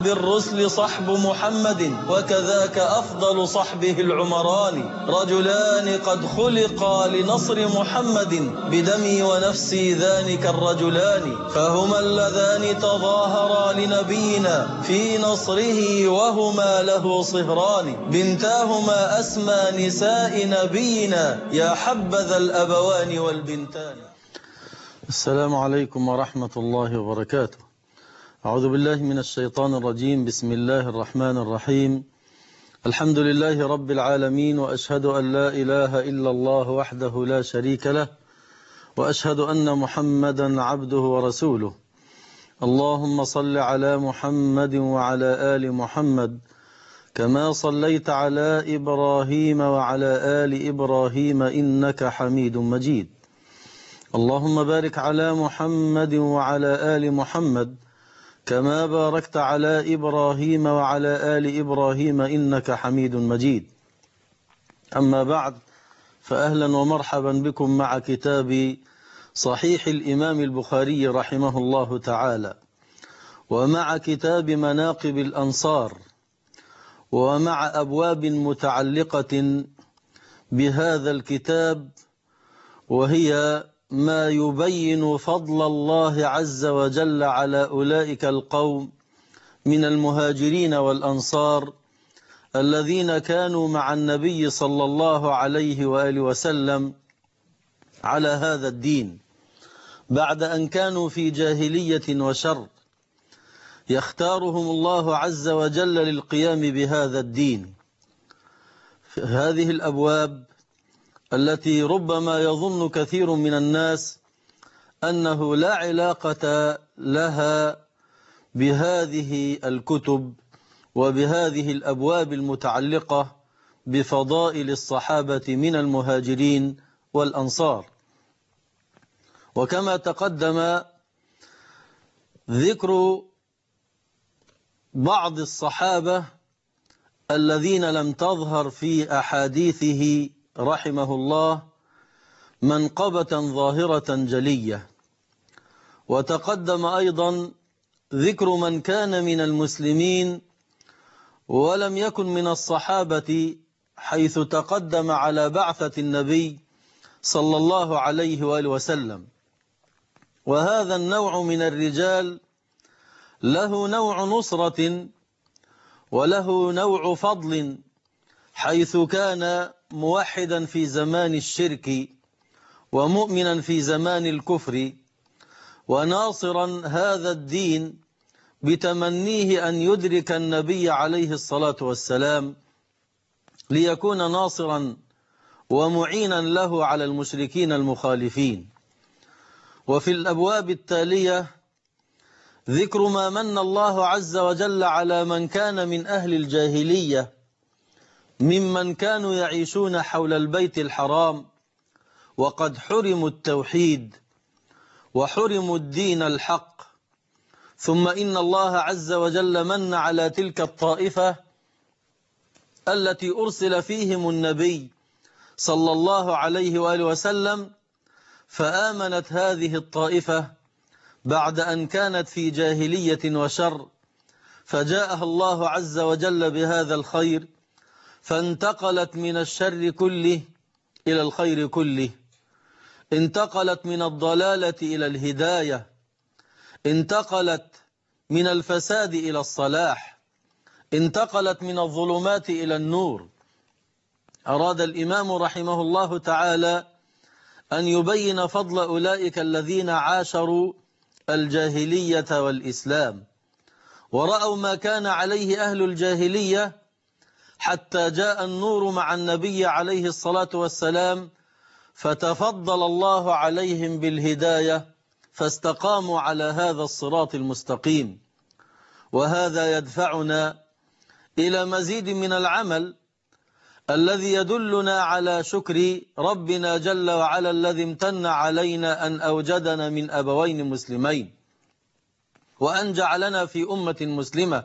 بالرسل صحب محمد وكذاك أفضل صحبه العمران، رجلان قد خلقا لنصر محمد بدمي ونفسي ذلك الرجلان، فهما اللذان تظاهرا لنبينا في نصره وهما له صهران، بنتاهما أسمى نساء نبينا يا حبذا الأبوان والبنتان. السلام عليكم ورحمة الله وبركاته. أعوذ بالله من الشيطان الرجيم. بسم الله الرحمن الرحيم. الحمد لله رب العالمين، وأشهد أن لا إله إلا الله وحده لا شريك له، وأشهد أن محمدا عبده ورسوله. اللهم صل على محمد وعلى آل محمد كما صليت على إبراهيم وعلى آل إبراهيم إنك حميد مجيد. اللهم بارك على محمد وعلى آل محمد كما باركت على إبراهيم وعلى آل إبراهيم إنك حميد مجيد. أما بعد، فأهلا ومرحبا بكم مع كتاب صحيح الإمام البخاري رحمه الله تعالى، ومع كتاب مناقب الأنصار، ومع أبواب متعلقة بهذا الكتاب، وهي ما يبين فضل الله عز وجل على أولئك القوم من المهاجرين والأنصار الذين كانوا مع النبي صلى الله عليه وآله وسلم على هذا الدين بعد أن كانوا في جاهلية وشر، يختارهم الله عز وجل للقيام بهذا الدين. هذه الأبواب التي ربما يظن كثير من الناس أنه لا علاقة لها بهذه الكتب وبهذه الأبواب المتعلقة بفضائل الصحابة من المهاجرين والأنصار. وكما تقدم ذكر بعض الصحابة الذين لم تظهر في أحاديثه رحمه الله منقبة ظاهرة جلية، وتقدم أيضا ذكر من كان من المسلمين ولم يكن من الصحابة، حيث تقدم على بعثة النبي صلى الله عليه وآله وسلم. وهذا النوع من الرجال له نوع نصرة وله نوع فضل، حيث كان موحدا في زمان الشرك ومؤمنا في زمان الكفر، وناصرا هذا الدين بتمنيه أن يدرك النبي عليه الصلاة والسلام ليكون ناصرا ومعينا له على المشركين المخالفين. وفي الأبواب التالية ذكر ما من الله عز وجل على من كان من أهل الجاهلية ممن كانوا يعيشون حول البيت الحرام وقد حرموا التوحيد وحرموا الدين الحق، ثم إن الله عز وجل من على تلك الطائفة التي أرسل فيهم النبي صلى الله عليه وآله وسلم، فآمنت هذه الطائفة بعد أن كانت في جاهلية وشر، فجاءها الله عز وجل بهذا الخير، فانتقلت من الشر كله إلى الخير كله، انتقلت من الضلالة إلى الهداية، انتقلت من الفساد إلى الصلاح، انتقلت من الظلمات إلى النور. أراد الإمام رحمه الله تعالى أن يبين فضل أولئك الذين عاشروا الجاهلية والإسلام، ورأوا ما كان عليه أهل الجاهلية حتى جاء النور مع النبي عليه الصلاة والسلام، فتفضل الله عليهم بالهداية فاستقاموا على هذا الصراط المستقيم. وهذا يدفعنا إلى مزيد من العمل الذي يدلنا على شكر ربنا جل وعلا الذي امتن علينا أن أوجدنا من أبوين مسلمين وأن جعلنا في أمة مسلمة،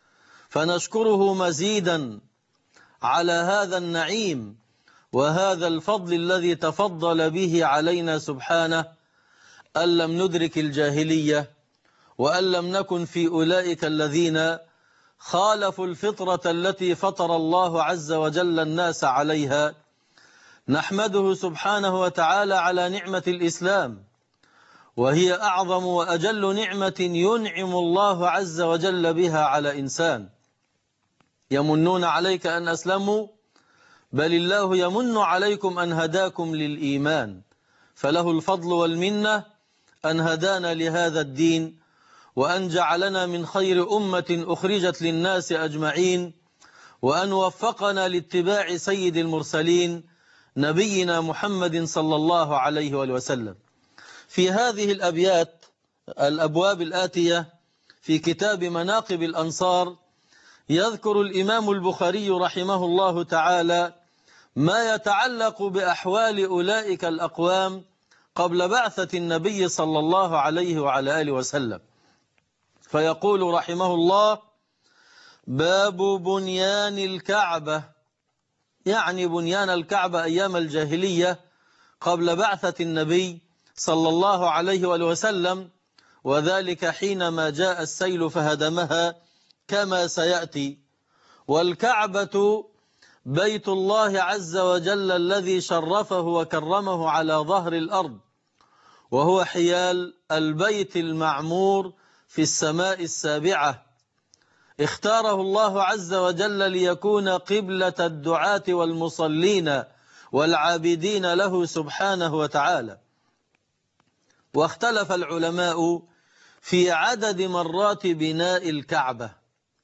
فنشكره مزيدا على هذا النعيم وهذا الفضل الذي تفضل به علينا سبحانه، أن لم ندرك الجاهلية وأن لم نكن في أولئك الذين خالفوا الفطرة التي فطر الله عز وجل الناس عليها. نحمده سبحانه وتعالى على نعمة الإسلام، وهي أعظم وأجل نعمة ينعم الله عز وجل بها على إنسان. يمنون عليك أن أسلموا، بل الله يمن عليكم أن هداكم للإيمان، فله الفضل والمنة أن هدانا لهذا الدين، وأن جعلنا من خير أمة أخرجت للناس أجمعين، وأن وفقنا لاتباع سيد المرسلين نبينا محمد صلى الله عليه وسلم. في هذه الأبواب الآتية في كتاب مناقب الأنصار، يذكر الإمام البخاري رحمه الله تعالى ما يتعلق بأحوال أولئك الأقوام قبل بعثة النبي صلى الله عليه وعلى آله وسلم، فيقول رحمه الله: باب بنيان الكعبة، يعني بنيان الكعبة أيام الجاهلية قبل بعثة النبي صلى الله عليه وسلم، وذلك حينما جاء السيل فهدمها كما سيأتي. والكعبة بيت الله عز وجل الذي شرفه وكرمه على ظهر الأرض، وهو حيال البيت المعمور في السماء السابعة، اختاره الله عز وجل ليكون قبلة الدعاة والمصلين والعابدين له سبحانه وتعالى. واختلف العلماء في عدد مرات بناء الكعبة،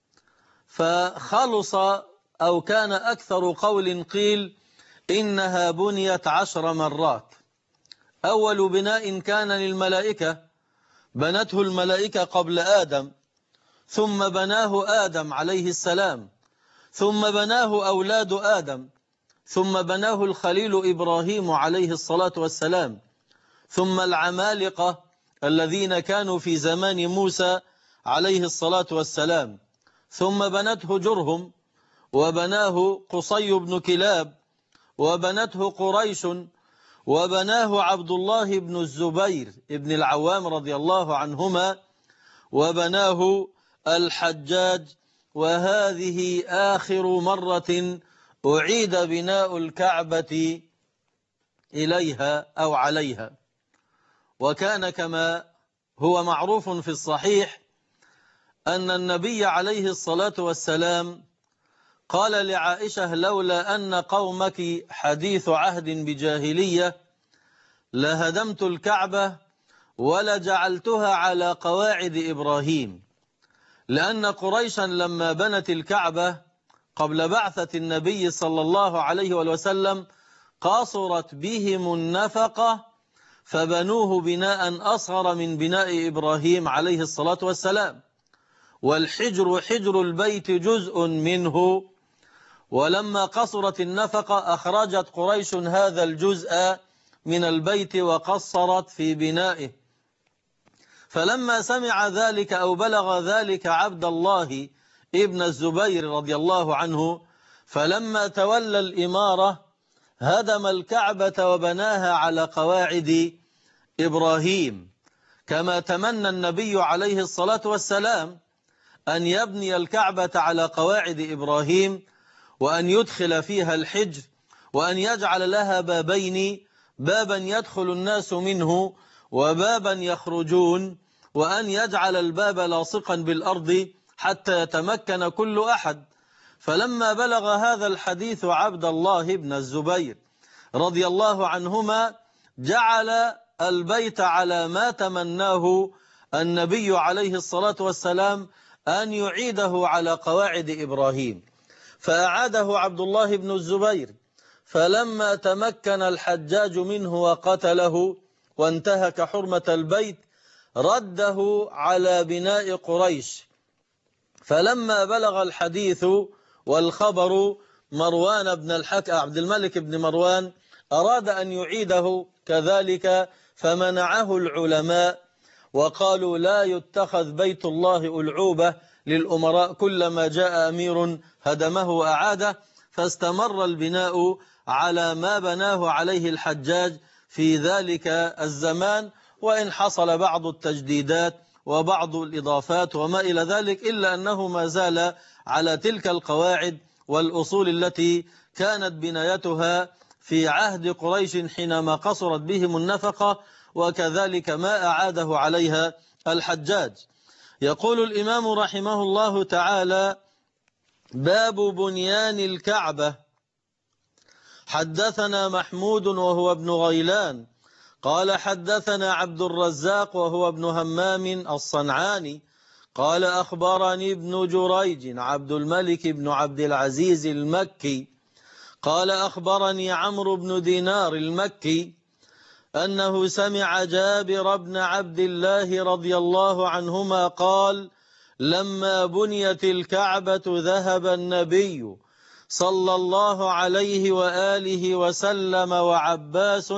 فخلص أو كان أكثر قول قيل إنها بنيت 10 مرات. أول بناء كان للملائكة، بنته الملائكة قبل آدم، ثم بناه آدم عليه السلام، ثم بناه أولاد آدم، ثم بناه الخليل إبراهيم عليه الصلاة والسلام، ثم العمالقة الذين كانوا في زمان موسى عليه الصلاة والسلام، ثم بنته جرهم، وبناه قصي بن كلاب، وبنته قريش، وبناه عبد الله بن الزبير بن العوام رضي الله عنهما، وبناه الحجاج. وهذه آخر مرة أعيد بناء الكعبة إليها أو عليها. وكان كما هو معروف في الصحيح أن النبي عليه الصلاة والسلام قال لعائشة: لولا أن قومك حديث عهد بجاهلية لهدمت الكعبة ولجعلتها على قواعد إبراهيم، لأن قريشا لما بنت الكعبة قبل بعثة النبي صلى الله عليه وسلم قاصرت بهم النفقة، فبنوه بناء أصغر من بناء إبراهيم عليه الصلاة والسلام، والحجر حجر البيت جزء منه، ولما قصرت النفقة أخرجت قريش هذا الجزء من البيت وقصرت في بنائه. فلما سمع ذلك أو بلغ ذلك عبد الله ابن الزبير رضي الله عنه، فلما تولى الإمارة هدم الكعبة وبناها على قواعد إبراهيم، كما تمنى النبي عليه الصلاة والسلام أن يبني الكعبة على قواعد إبراهيم، وأن يدخل فيها الحجر، وأن يجعل لها بابين: بابا يدخل الناس منه وبابا يخرجون، وأن يجعل الباب لاصقا بالأرض حتى يتمكن كل أحد. فلما بلغ هذا الحديث عبد الله بن الزبير رضي الله عنهما جعل البيت على ما تمناه النبي عليه الصلاة والسلام أن يعيده على قواعد إبراهيم، فأعاده عبد الله بن الزبير. فلما تمكن الحجاج منه وقتله وانتهك حرمة البيت رده على بناء قريش. فلما بلغ الحديث والخبر مروان بن الحكم عبد الملك بن مروان أراد أن يعيده كذلك، فمنعه العلماء وقالوا: لا يتخذ بيت الله ألعوبة للأمراء، كلما جاء أمير هدمه وأعاده. فاستمر البناء على ما بناه عليه الحجاج في ذلك الزمان، وإن حصل بعض التجديدات وبعض الإضافات وما إلى ذلك، إلا أنه ما زال على تلك القواعد والأصول التي كانت بنايتها في عهد قريش حينما قصرت بهم النفقة، وكذلك ما أعاده عليها الحجاج. يقول الإمام رحمه الله تعالى: باب بنيان الكعبة. حدثنا محمود وهو ابن غيلان قال حدثنا عبد الرزاق وهو ابن همام الصنعاني قال أخبرني ابن جريج عبد الملك بن عبد العزيز المكي قال أخبرني عمرو بن دينار المكي أنه سمع جابر بن عبد الله رضي الله عنهما قال: لما بنيت الكعبة ذهب النبي صلى الله عليه وآله وسلم وعباس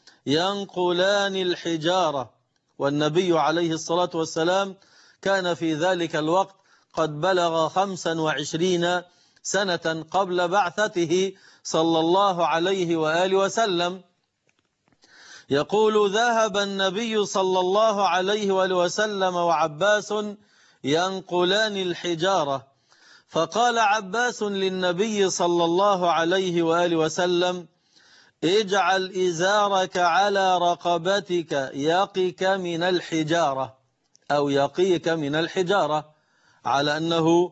ينقلان الحجارة. والنبي عليه الصلاة والسلام كان في ذلك الوقت قد بلغ 25 سنة قبل بعثته صلى الله عليه وآله وسلم. يقول: ذهب النبي صلى الله عليه وآله وسلم وعباس ينقلان الحجارة، فقال عباس للنبي صلى الله عليه وآله وسلم: اجعل إزارك على رقبتك يقيك من الحجارة، أو يقيك من الحجارة، على أنه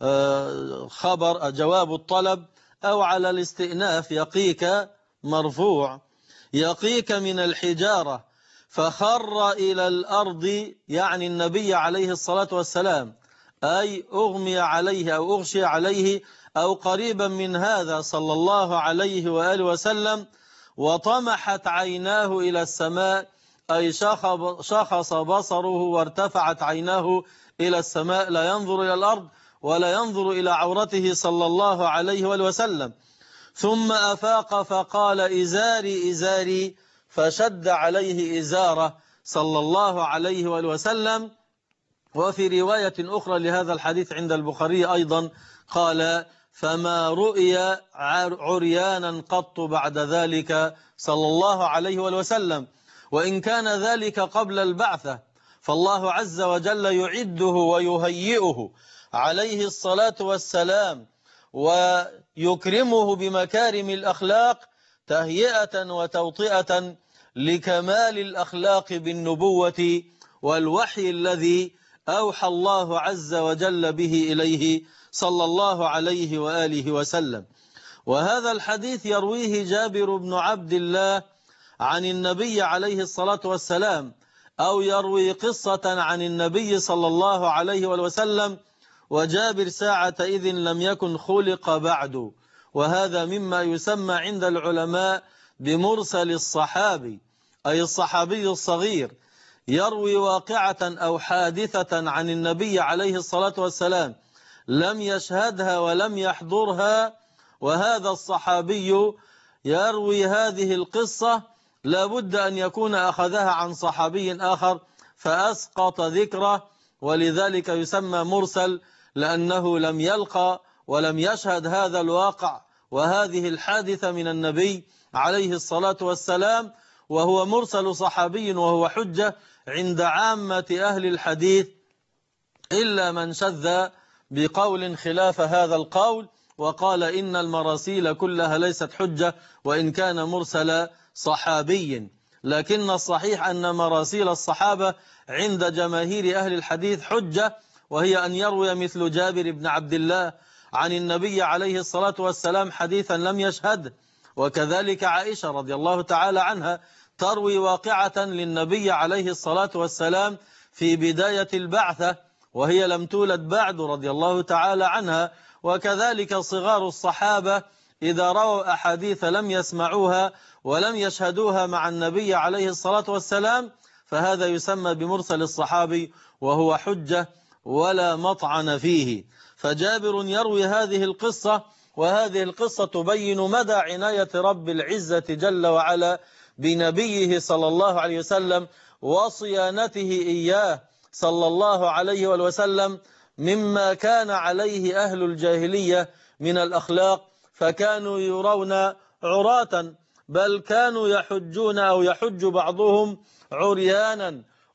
خبر جواب الطلب، أو على الاستئناف يقيك مرفوع، يقيك من الحجارة. فخر إلى الأرض، يعني النبي عليه الصلاة والسلام، أي أغمي عليه أو أغشي عليه أو قريبا من هذا صلى الله عليه وآله وسلم، وطمحت عيناه إلى السماء، أي شخص بصره وارتفعت عيناه إلى السماء، لا ينظر إلى الأرض ولا ينظر إلى عورته صلى الله عليه وآله وسلم. ثم أفاق فقال: إزاري إزاري، فشد عليه إزاره صلى الله عليه وآله وسلم. وفي رواية أخرى لهذا الحديث عند البخاري أيضا قال: فما رؤي عريانا قط بعد ذلك صلى الله عليه وآله وسلم. وإن كان ذلك قبل البعثة، فالله عز وجل يعده ويهيئه عليه الصلاة والسلام، ويكرمه بمكارم الأخلاق تهيئة وتوطئة لكمال الأخلاق بالنبوة والوحي الذي أوحى الله عز وجل به إليه صلى الله عليه وآله وسلم. وهذا الحديث يرويه جابر بن عبد الله عن النبي عليه الصلاة والسلام، أو يروي قصة عن النبي صلى الله عليه وسلم، وجابر ساعة إذ لم يكن خلق بعد. وهذا مما يسمى عند العلماء بمرسل الصحابي، أي الصحابي الصغير، يروي واقعة أو حادثة عن النبي عليه الصلاة والسلام لم يشهدها ولم يحضرها، وهذا الصحابي يروي هذه القصة، لابد أن يكون أخذها عن صحابي آخر فأسقط ذكره، ولذلك يسمى مرسل، لأنه لم يلقى ولم يشهد هذا الواقع وهذه الحادثة من النبي عليه الصلاة والسلام، وهو مرسل صحابي، وهو حجة عند عامة أهل الحديث، إلا من شذ بقول خلاف هذا القول وقال إن المراسيل كلها ليست حجة وإن كان مرسل صحابي. لكن الصحيح أن مراسيل الصحابة عند جماهير أهل الحديث حجة، وهي أن يروي مثل جابر بن عبد الله عن النبي عليه الصلاة والسلام حديثا لم يشهد. وكذلك عائشة رضي الله تعالى عنها تروي واقعة للنبي عليه الصلاة والسلام في بداية البعثة وهي لم تولد بعد رضي الله تعالى عنها. وكذلك صغار الصحابة إذا رأوا أحاديث لم يسمعوها ولم يشهدوها مع النبي عليه الصلاة والسلام، فهذا يسمى بمرسل الصحابي، وهو حجة ولا مطعن فيه. فجابر يروي هذه القصة، وهذه القصة تبين مدى عناية رب العزة جل وعلا بنبيه صلى الله عليه وسلم وصيانته إياه صلى الله عليه وسلم مما كان عليه أهل الجاهلية من الأخلاق، فكانوا يرون عراة، بل كانوا يحجون أو يحج بعضهم عريانا،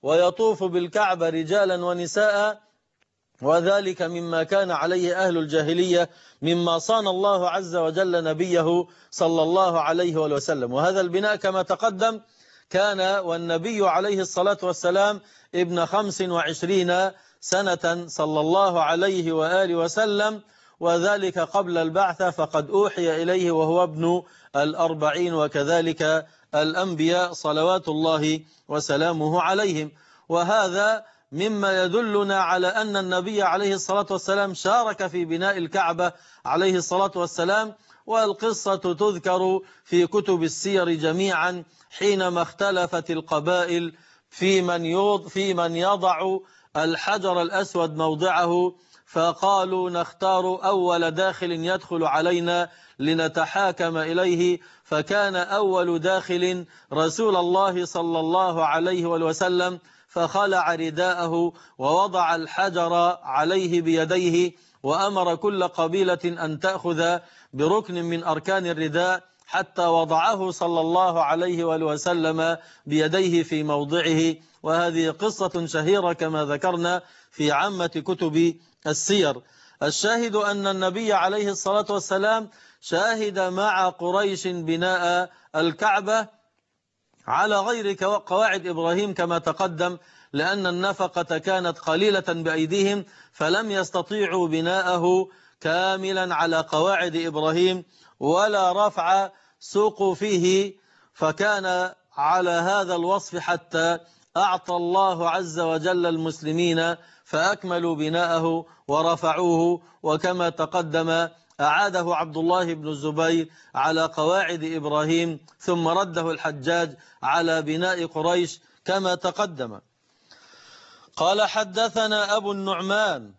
ويطوف بالكعبة رجالا ونساء، وذلك مما كان عليه أهل الجاهلية مما صان الله عز وجل نبيه صلى الله عليه وسلم. وهذا البناء كما تقدم كان والنبي عليه الصلاة والسلام ابن 25 سنة صلى الله عليه وآله وسلم، وذلك قبل البعثة، فقد أوحي إليه وهو ابن 40، وكذلك الأنبياء صلوات الله وسلامه عليهم. وهذا مما يدلنا على أن النبي عليه الصلاة والسلام شارك في بناء الكعبة عليه الصلاة والسلام. والقصة تذكر في كتب السير جميعا حينما اختلفت القبائل في من يضع الحجر الأسود موضعه، فقالوا نختار أول داخل يدخل علينا لنتحاكم إليه، فكان أول داخل رسول الله صلى الله عليه وسلم، فخلع رداءه ووضع الحجر عليه بيديه، وأمر كل قبيلة أن تأخذ بركن من أركان الرداء حتى وضعه صلى الله عليه وسلم بيديه في موضعه. وهذه قصة شهيرة كما ذكرنا في عامة كتب السير. الشاهد أن النبي عليه الصلاة والسلام شاهد مع قريش بناء الكعبة على غير قواعد إبراهيم كما تقدم، لأن النفقة كانت قليلة بأيديهم، فلم يستطيعوا بناءه كاملا على قواعد إبراهيم ولا رفع سوق فيه، فكان على هذا الوصف حتى أعطى الله عز وجل المسلمين فأكملوا بناءه ورفعوه. وكما تقدم أعاده عبد الله بن الزبير على قواعد إبراهيم، ثم رده الحجاج على بناء قريش كما تقدم. قال حدثنا أبو النعمان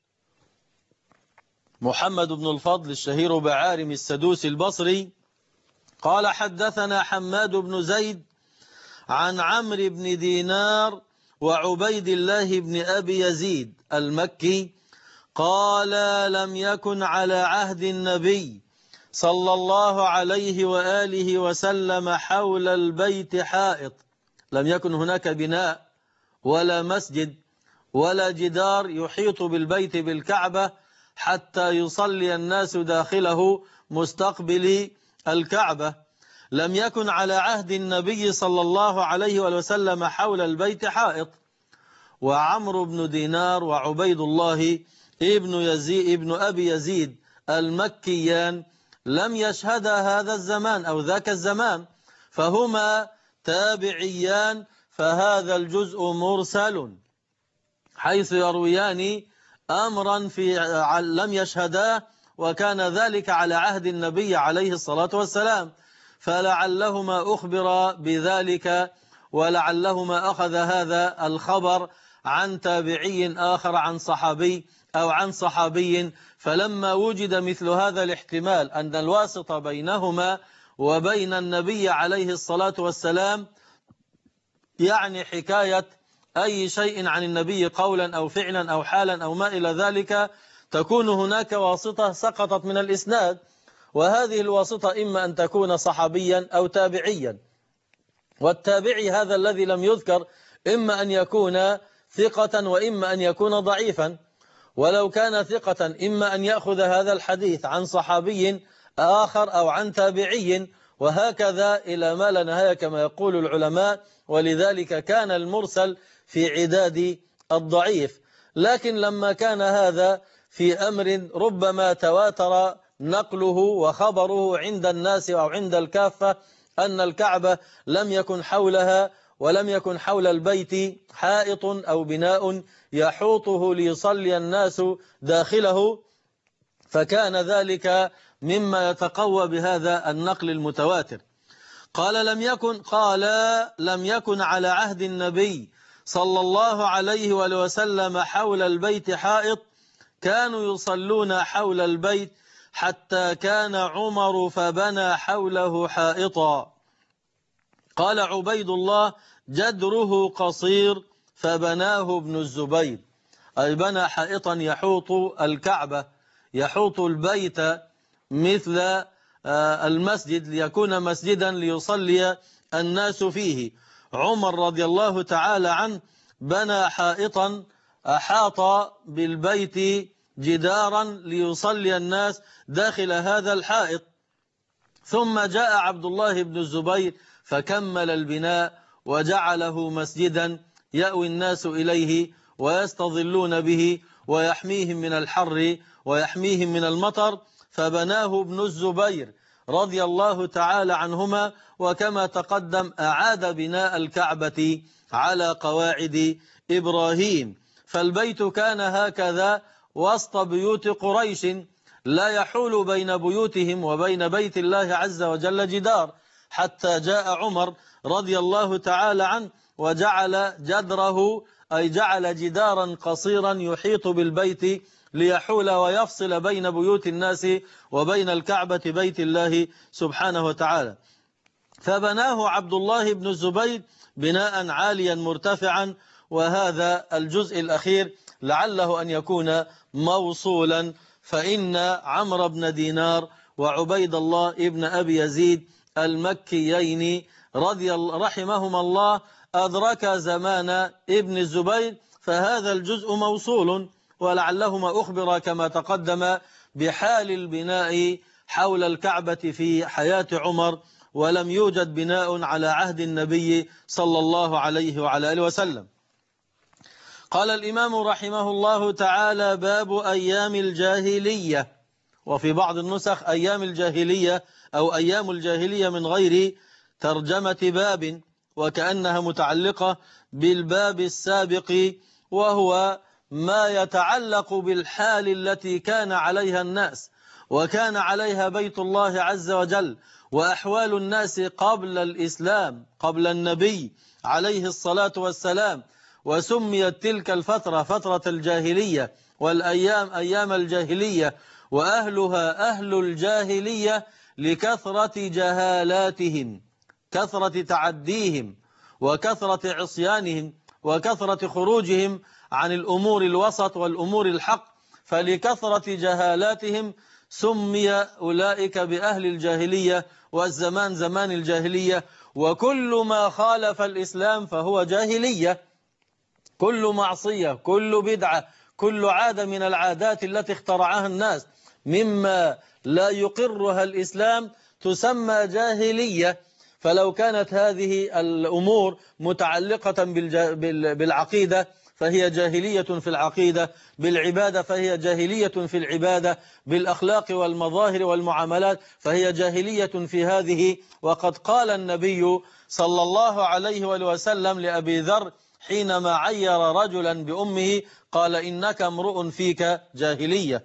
محمد بن الفضل الشهير بعارم السدوسي البصري قال حدثنا حماد بن زيد عن عمرو بن دينار وعبيد الله بن أبي يزيد المكي قال لم يكن على عهد النبي صلى الله عليه وآله وسلم حول البيت حائط، لم يكن هناك بناء ولا مسجد ولا جدار يحيط بالبيت بالكعبة حتى يصلي الناس داخله مستقبل الكعبة. لم يكن على عهد النبي صلى الله عليه وسلم حول البيت حائط. وعمرو بن دينار وعبيد الله ابن أبي يزيد المكيان لم يشهدا هذا الزمان أو ذاك الزمان، فهما تابعيان، فهذا الجزء مرسل حيث يرويان أمرا لم يشهداه، وكان ذلك على عهد النبي عليه الصلاة والسلام، فلعلهما أخبر بذلك، ولعلهما أخذ هذا الخبر عن تابعي آخر عن صحابي أو عن صحابي، فلما وجد مثل هذا الاحتمال أن الواسط بينهما وبين النبي عليه الصلاة والسلام يعني حكاية أي شيء عن النبي قولا أو فعلا أو حالا أو ما إلى ذلك، تكون هناك واسطة سقطت من الإسناد، وهذه الواسطة إما أن تكون صحابيا أو تابعيا. والتابعي هذا الذي لم يذكر إما أن يكون ثقة وإما أن يكون ضعيفا، ولو كان ثقة إما أن يأخذ هذا الحديث عن صحابي آخر أو عن تابعي، وهكذا إلى ما لا نهاية كما يقول العلماء. ولذلك كان المرسل في عداد الضعيف. لكن لما كان هذا في أمر ربما تواتر نقله وخبره عند الناس أو عند الكافة أن الكعبة لم يكن حولها ولم يكن حول البيت حائط أو بناء يحوطه ليصلي الناس داخله، فكان ذلك مما يتقوى بهذا النقل المتواتر. قال لم يكن على عهد النبي صلى الله عليه وسلم حول البيت حائط، كانوا يصلون حول البيت حتى كان عمر فبنى حوله حائطا. قال عبيد الله جدره قصير فبناه ابن الزبير، أي بنى حائطا يحوط الكعبة يحوط البيت مثل المسجد ليكون مسجدا ليصلي الناس فيه. عمر رضي الله تعالى عنه بنى حائطا أحاط بالبيت جدارا ليصلي الناس داخل هذا الحائط، ثم جاء عبد الله بن الزبير فكمل البناء وجعله مسجدا يأوي الناس إليه ويستظلون به ويحميهم من الحر ويحميهم من المطر، فبناه ابن الزبير رضي الله تعالى عنهما. وكما تقدم أعاد بناء الكعبة على قواعد إبراهيم. فالبيت كان هكذا وسط بيوت قريش، لا يحول بين بيوتهم وبين بيت الله عز وجل جدار، حتى جاء عمر رضي الله تعالى عنه وجعل جدره، أي جعل جدارا قصيرا يحيط بالبيت ليحول ويفصل بين بيوت الناس وبين الكعبة بيت الله سبحانه وتعالى. فبناه عبد الله بن الزبير بناء عاليا مرتفعا. وهذا الجزء الأخير لعله أن يكون موصولا، فإن عمرو بن دينار وعبيد الله ابن أبي يزيد المكيين رحمهما الله أدرك زمان ابن الزبير، فهذا الجزء موصول. ولعلهما أخبر كما تقدم بحال البناء حول الكعبة في حياة عمر، ولم يوجد بناء على عهد النبي صلى الله عليه وعلى آله وسلم. قال الإمام رحمه الله تعالى: باب أيام الجاهلية. وفي بعض النسخ أيام الجاهلية أو أيام الجاهلية من غير ترجمة باب، وكأنها متعلقة بالباب السابق، وهو ما يتعلق بالحال التي كان عليها الناس وكان عليها بيت الله عز وجل وأحوال الناس قبل الإسلام، قبل النبي عليه الصلاة والسلام. وسميت تلك الفترة فترة الجاهلية، والأيام أيام الجاهلية، وأهلها أهل الجاهلية لكثرة جهالاتهم، كثرة تعديهم وكثرة عصيانهم وكثرة خروجهم عن الأمور الوسط والأمور الحق. فلكثرة جهالاتهم سمي أولئك بأهل الجاهلية، والزمان زمان الجاهلية. وكل ما خالف الإسلام فهو جاهلية، كل معصية، كل بدعة، كل عادة من العادات التي اخترعها الناس مما لا يقرها الإسلام تسمى جاهلية. فلو كانت هذه الأمور متعلقة بالعقيدة فهي جاهلية في العقيدة، بالعبادة فهي جاهلية في العبادة، بالأخلاق والمظاهر والمعاملات فهي جاهلية في هذه. وقد قال النبي صلى الله عليه وسلم لأبي ذر حينما عير رجلا بأمه قال: إنك امرؤ فيك جاهلية،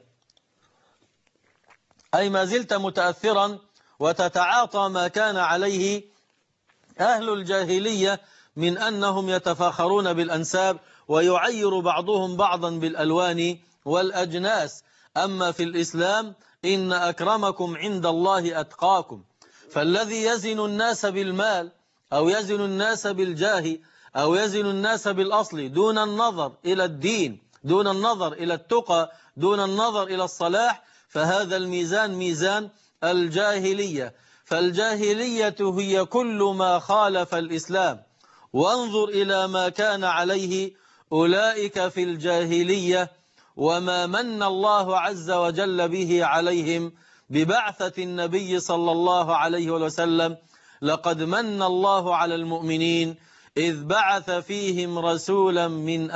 أي ما زلت متأثرا وتتعاطى ما كان عليه أهل الجاهلية من أنهم يتفاخرون بالأنساب ويعير بعضهم بعضا بالألوان والأجناس. أما في الإسلام إن أكرمكم عند الله أتقاكم. فالذي يزن الناس بالمال أو يزن الناس بالجاه أو يزن الناس بالأصل دون النظر إلى الدين، دون النظر إلى التقى، دون النظر إلى الصلاح، فهذا الميزان ميزان الجاهلية. فالجاهلية هي كل ما خالف الإسلام. وانظر إلى ما كان عليه أولئك في الجاهلية وما من الله عز وجل به عليهم ببعثة النبي صلى الله عليه وسلم. لقد من الله على المؤمنين إذ بعث فيهم رسولا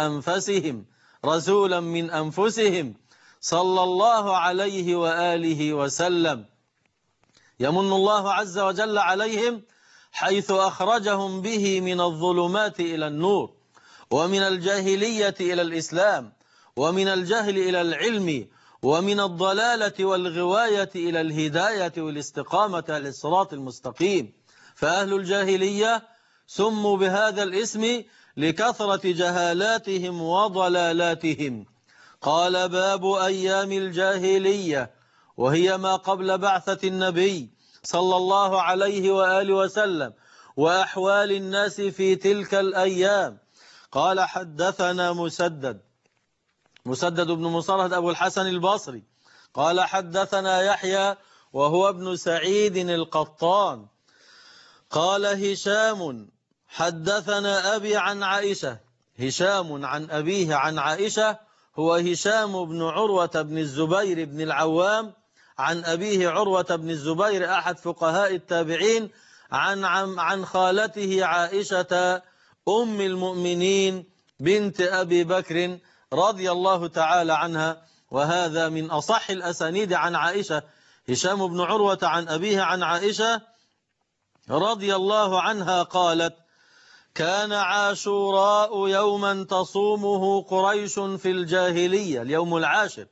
من أنفسهم صلى الله عليه وآله وسلم. يمن الله عز وجل عليهم حيث أخرجهم به من الظلمات إلى النور، ومن الجاهلية إلى الإسلام، ومن الجهل إلى العلم، ومن الضلالة والغواية إلى الهداية والاستقامة على الصراط المستقيم. فأهل الجاهلية سموا بهذا الاسم لكثرة جهالاتهم وضلالاتهم. قال: باب أيام الجاهلية، وهي ما قبل بعثة النبي صلى الله عليه وآله وسلم وأحوال الناس في تلك الأيام. قال: حدثنا مسدد بن مصرهد أبو الحسن البصري قال: حدثنا يحيى وهو ابن سعيد القطان قال: هشام حدثنا أبي عن عائشة. هشام عن أبيه عن عائشة هو هشام بن عروة بن الزبير بن العوام عن أبيه عروة بن الزبير أحد فقهاء التابعين عن خالته عائشة أم المؤمنين بنت أبي بكر رضي الله تعالى عنها، وهذا من أصح الأسانيد عن عائشة. هشام بن عروة عن أبيه عن عائشة رضي الله عنها قالت: كان عاشوراء يوما تصومه قريش في الجاهلية، اليوم العاشر،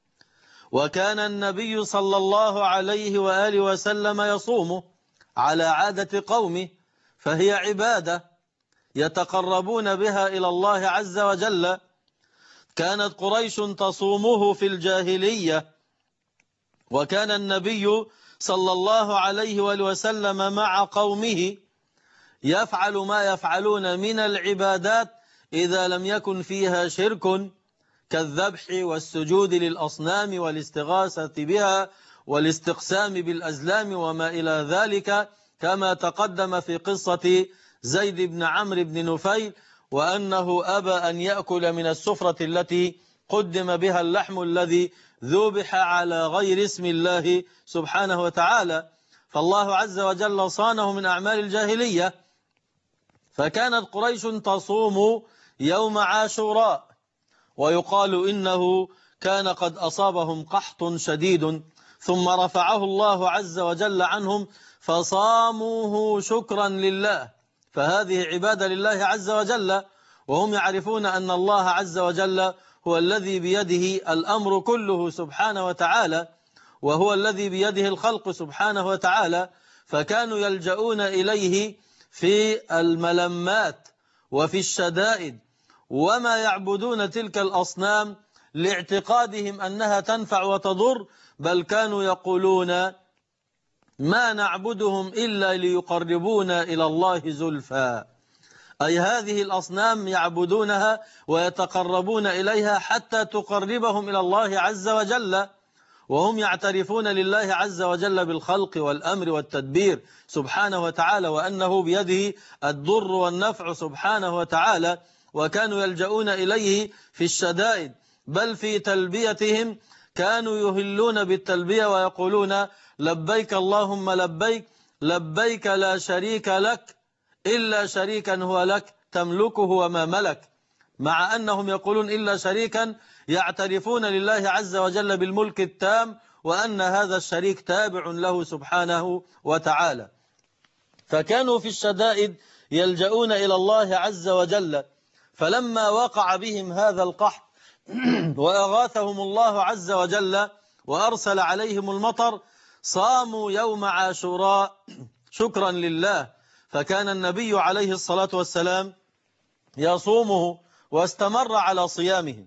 وكان النبي صلى الله عليه وآله وسلم يصومه على عادة قومه، فهي عبادة يتقربون بها إلى الله عز وجل. كانت قريش تصومه في الجاهلية، وكان النبي صلى الله عليه وآله وسلم مع قومه يفعل ما يفعلون من العبادات إذا لم يكن فيها شرك، كالذبح والسجود للأصنام والاستغاثة بها والاستقسام بالأزلام وما إلى ذلك، كما تقدم في قصة زيد بن عمرو بن نفيل، وأنه أبى أن يأكل من السفرة التي قدم بها اللحم الذي ذبح على غير اسم الله سبحانه وتعالى، فالله عز وجل صانه من أعمال الجاهلية. فكانت قريش تصوم يوم عاشوراء، ويقال إنه كان قد أصابهم قحط شديد ثم رفعه الله عز وجل عنهم فصاموه شكرا لله، فهذه عبادة لله عز وجل، وهم يعرفون أن الله عز وجل هو الذي بيده الأمر كله سبحانه وتعالى، وهو الذي بيده الخلق سبحانه وتعالى، فكانوا يلجؤون إليه في الملمات وفي الشدائد، وما يعبدون تلك الأصنام لاعتقادهم أنها تنفع وتضر، بل كانوا يقولون: ما نعبدهم إلا ليقربونا إلى الله زلفى، أي هذه الأصنام يعبدونها ويتقربون إليها حتى تقربهم إلى الله عز وجل، وهم يعترفون لله عز وجل بالخلق والأمر والتدبير سبحانه وتعالى، وأنه بيده الضر والنفع سبحانه وتعالى، وكانوا يلجؤون إليه في الشدائد، بل في تلبيتهم كانوا يهلون بالتلبية ويقولون: لبيك اللهم لبيك، لبيك لا شريك لك إلا شريكا هو لك تملكه وما ملك، مع أنهم يقولون إلا شريكا يعترفون لله عز وجل بالملك التام، وأن هذا الشريك تابع له سبحانه وتعالى. فكانوا في الشدائد يلجؤون إلى الله عز وجل، فلما وقع بهم هذا القحط وأغاثهم الله عز وجل وأرسل عليهم المطر، صاموا يوم عاشوراء شكرا لله، فكان النبي عليه الصلاة والسلام يصومه واستمر على صيامه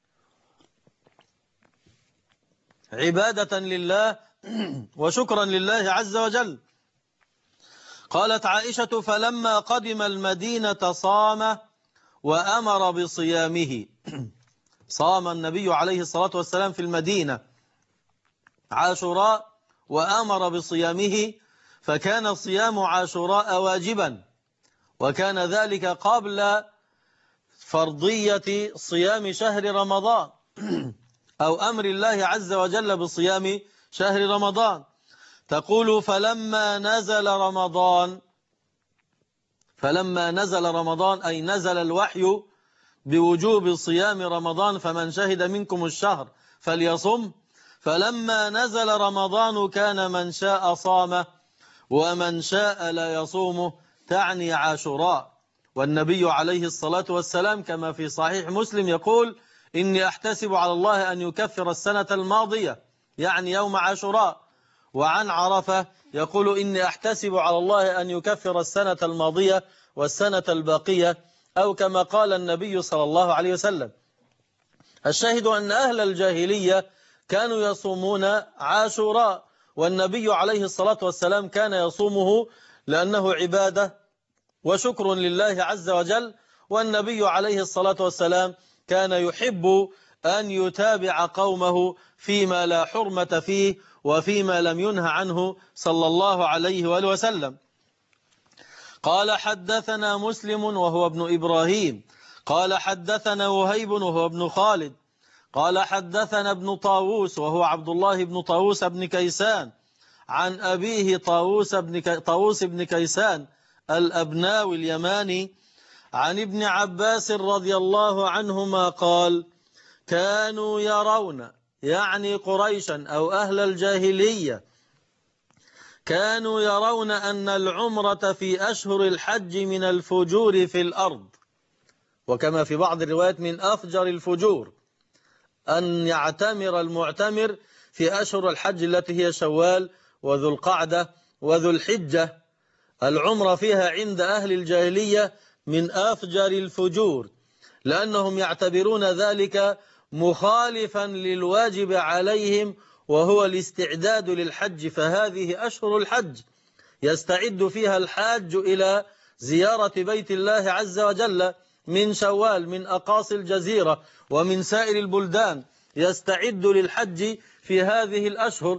عبادة لله وشكرا لله عز وجل. قالت عائشة: فلما قدم المدينة صام وأمر بصيامه. صام النبي عليه الصلاة والسلام في المدينة عاشوراء وأمر بصيامه، فكان صيام عاشوراء واجبا، وكان ذلك قبل فرضية صيام شهر رمضان أو أمر الله عز وجل بصيام شهر رمضان. تقول: فلما نزل رمضان أي نزل الوحي بوجوب صيام رمضان، فمن شهد منكم الشهر فليصم. فلما نزل رمضان كان من شاء صامه ومن شاء لا يصومه، تعني عاشوراء. والنبي عليه الصلاة والسلام كما في صحيح مسلم يقول: إني أحتسب على الله أن يكفر السنة الماضية، يعني يوم عاشوراء. وعن عرفة يقول: إني أحتسب على الله أن يكفر السنة الماضية والسنة الباقية، أو كما قال النبي صلى الله عليه وسلم. الشاهد أن أهل الجاهلية كانوا يصومون عاشوراء، والنبي عليه الصلاة والسلام كان يصومه لأنه عبادة وشكر لله عز وجل. والنبي عليه الصلاة والسلام كان يحب أن يتابع قومه فيما لا حرمة فيه وفيما لم ينه عنه صلى الله عليه وآله وسلم. قال حدثنا مسلم وهو ابن إبراهيم قال حدثنا وهيب وهو ابن خالد قال حدثنا ابن طاووس وهو عبد الله بن طاووس بن كيسان عن أبيه طاووس بن كيسان الأبناوي اليماني عن ابن عباس رضي الله عنهما قال كانوا يرون، يعني قريشا أو أهل الجاهلية، كانوا يرون أن العمرة في أشهر الحج من الفجور في الأرض، وكما في بعض الروايات من أفجر الفجور، أن يعتمر المعتمر في أشهر الحج التي هي شوال وذو القعدة وذو الحجة. العمرة فيها عند أهل الجاهلية من أفجر الفجور، لأنهم يعتبرون ذلك مخالفا للواجب عليهم وهو الاستعداد للحج. فهذه أشهر الحج يستعد فيها الحاج إلى زيارة بيت الله عز وجل من شوال، من أقاصي الجزيرة ومن سائر البلدان، يستعد للحج في هذه الأشهر.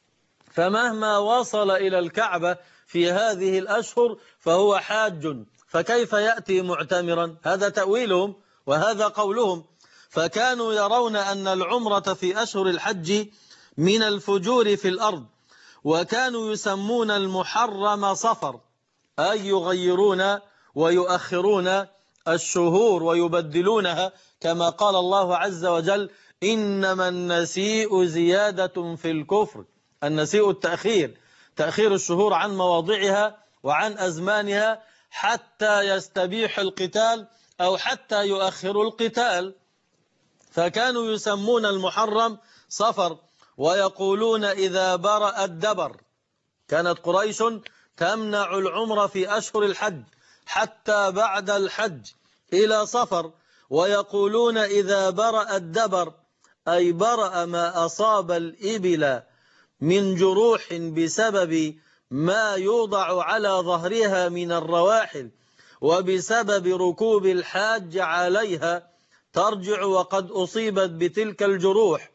فمهما وصل إلى الكعبة في هذه الأشهر فهو حاج، فكيف يأتي معتمرا؟ هذا تأويلهم وهذا قولهم. فكانوا يرون أن العمرة في أشهر الحج من الفجور في الأرض، وكانوا يسمون المحرم صفر، أي يغيرون ويؤخرون الشهور ويبدلونها، كما قال الله عز وجل إنما النسيء زيادة في الكفر. النسيء التأخير، تأخير الشهور عن مواضعها وعن أزمانها حتى يستبيح القتال أو حتى يؤخر القتال. فكانوا يسمون المحرم صفر ويقولون إذا برأ الدبر. كانت قريش تمنع العمر في أشهر الحج حتى بعد الحج إلى صفر، ويقولون إذا برأ الدبر أي برأ ما أصاب الإبل من جروح بسبب ما يوضع على ظهرها من الرواحل وبسبب ركوب الحاج عليها، ترجع وقد أصيبت بتلك الجروح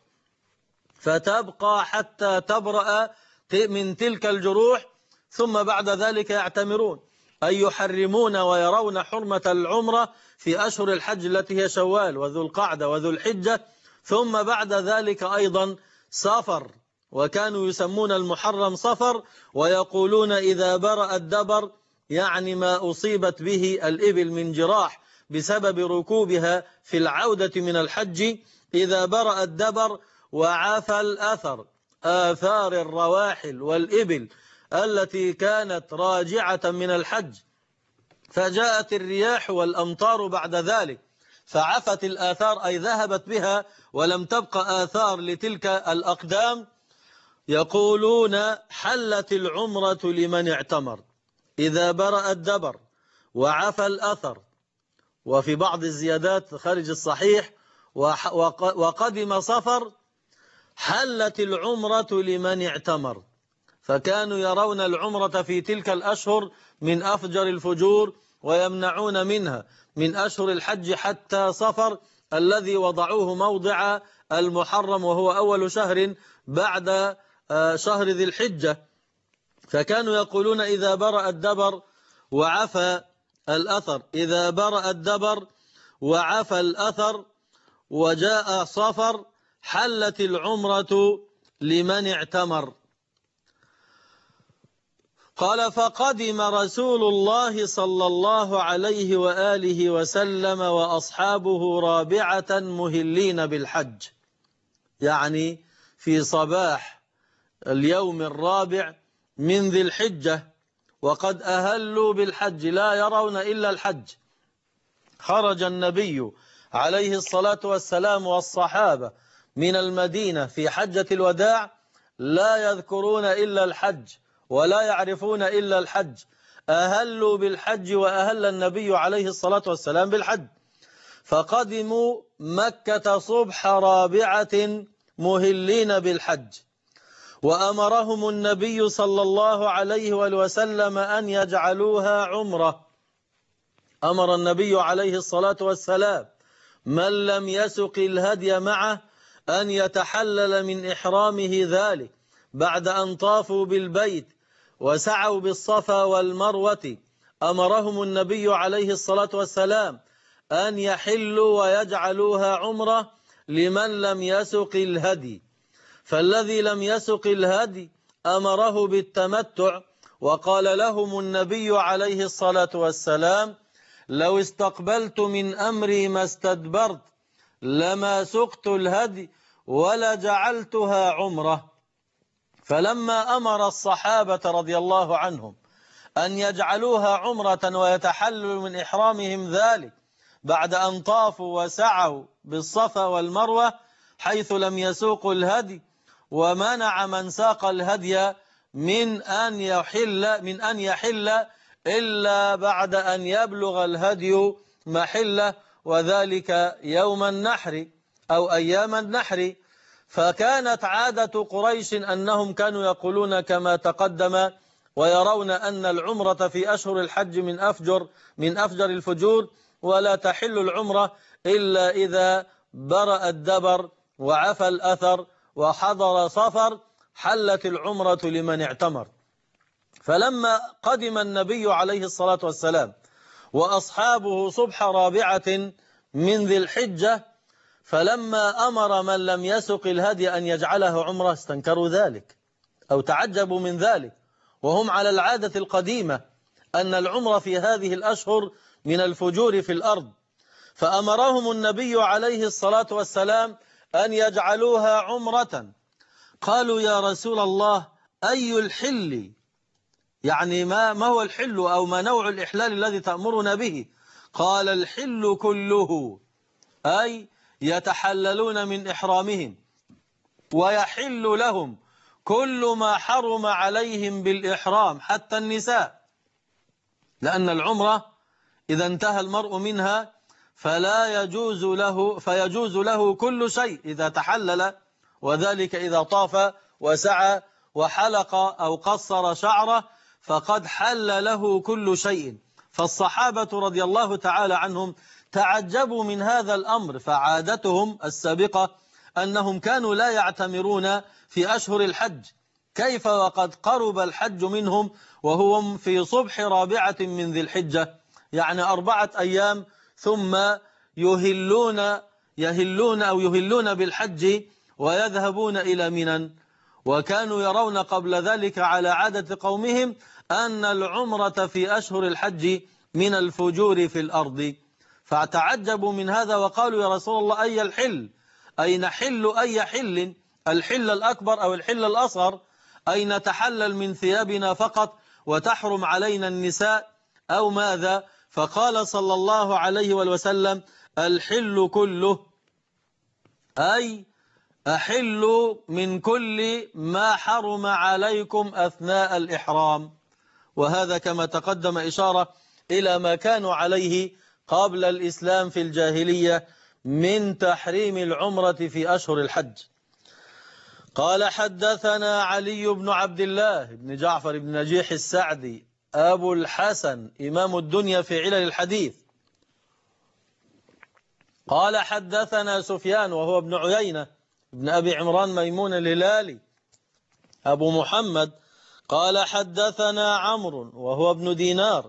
فتبقى حتى تبرأ من تلك الجروح، ثم بعد ذلك يعتمرون، أي يحرمون ويرون حرمة العمرة في أشهر الحج التي هي شوال وذو القعدة وذو الحجة، ثم بعد ذلك أيضا صفر. وكانوا يسمون المحرم صفر ويقولون إذا برأ الدبر يعني ما أصيبت به الإبل من جراح بسبب ركوبها في العودة من الحج، إذا برأ الدبر وعفى الأثر، آثار الرواحل والإبل التي كانت راجعة من الحج، فجاءت الرياح والأمطار بعد ذلك فعفت الآثار أي ذهبت بها ولم تبقى آثار لتلك الأقدام، يقولون حلت العمرة لمن اعتمر إذا برأ الدبر وعفى الأثر. وفي بعض الزيادات خارج الصحيح وقدم صفر حلت العمرة لمن اعتمر. فكانوا يرون العمرة في تلك الأشهر من أفجر الفجور ويمنعون منها من أشهر الحج حتى صفر الذي وضعوه موضع المحرم وهو أول شهر بعد شهر ذي الحجة. فكانوا يقولون إذا برأ الدبر وعفى الأثر، إذا برأ الدبر وعفى الأثر وجاء صفر حلت العمرة لمن اعتمر. قال فقدم رسول الله صلى الله عليه وآله وسلم وأصحابه رابعة مهلين بالحج، يعني في صباح اليوم الرابع من ذي الحجة، وقد أهلوا بالحج لا يرون إلا الحج. خرج النبي عليه الصلاة والسلام والصحابة من المدينة في حجة الوداع لا يذكرون إلا الحج ولا يعرفون إلا الحج، أهلوا بالحج وأهل النبي عليه الصلاة والسلام بالحج. فقدموا مكة صبح رابعة مهلين بالحج، وأمرهم النبي صلى الله عليه وسلم أن يجعلوها عمرة. أمر النبي عليه الصلاة والسلام من لم يسق الهدي معه أن يتحلل من إحرامه ذلك بعد أن طافوا بالبيت وسعوا بالصفا والمروة أمرهم النبي عليه الصلاة والسلام أن يحلوا ويجعلوها عمرة لمن لم يسق الهدي، فالذي لم يسق الهدي أمره بالتمتع، وقال لهم النبي عليه الصلاة والسلام: لو استقبلت من أمري ما استدبرت لما سقت الهدي ولجعلتها عمرة. فلما أمر الصحابة رضي الله عنهم أن يجعلوها عمرة ويتحللوا من إحرامهم ذلك بعد أن طافوا وسعوا بالصفا والمروة حيث لم يسوقوا الهدي، ومنع من ساق الهدي من أن يحل إلا بعد أن يبلغ الهدي محله، وذلك يوم النحر أو أيام النحر. فكانت عادة قريش أنهم كانوا يقولون كما تقدم ويرون أن العمرة في أشهر الحج من أفجر الفجور، ولا تحل العمرة إلا إذا برأ الدبر وعفى الأثر وحضر صفر، حلت العمرة لمن اعتمر. فلما قدم النبي عليه الصلاة والسلام وأصحابه صبح رابعة من ذي الحجة، فلما أمر من لم يسق الهدي أن يجعله عمرة استنكروا ذلك أو تعجبوا من ذلك، وهم على العادة القديمة أن العمرة في هذه الأشهر من الفجور في الأرض. فأمرهم النبي عليه الصلاة والسلام أن يجعلوها عمرة. قالوا: يا رسول الله، أي الحل؟ يعني ما هو الحل أو ما نوع الإحلال الذي تأمرنا به؟ قال: الحل كله، أي يتحللون من إحرامهم ويحل لهم كل ما حرم عليهم بالإحرام حتى النساء، لأن العمرة إذا انتهى المرء منها فيجوز له كل شيء إذا تحلل، وذلك إذا طاف وسعى وحلق أو قصر شعره فقد حل له كل شيء. فالصحابة رضي الله تعالى عنهم تعجبوا من هذا الأمر، فعادتهم السابقة أنهم كانوا لا يعتمرون في أشهر الحج، كيف وقد قرب الحج منهم وهم في صبح رابعة من ذي الحجة، يعني 4 أيام ثم يهلون بالحج ويذهبون إلى منى. وكانوا يرون قبل ذلك على عادة قومهم أن العمرة في أشهر الحج من الفجور في الأرض، فتعجبوا من هذا وقالوا: يا رسول الله، أي الحل؟ أي نحل أي حل؟ الحل الأكبر أو الحل الأصغر؟ أي نتحلل من ثيابنا فقط وتحرم علينا النساء أو ماذا؟ فقال صلى الله عليه وسلم: الحل كله، أي أحل من كل ما حرم عليكم أثناء الإحرام. وهذا كما تقدم إشارة إلى ما كانوا عليه قبل الإسلام في الجاهلية من تحريم العمرة في أشهر الحج. قال: حدثنا علي بن عبد الله بن جعفر بن نجيح السعدي أبو الحسن إمام الدنيا في علل الحديث. قال: حدثنا سفيان وهو ابن عيينة ابن أبي عمران ميمون الهلالي أبو محمد. قال: حدثنا عمرو وهو ابن دينار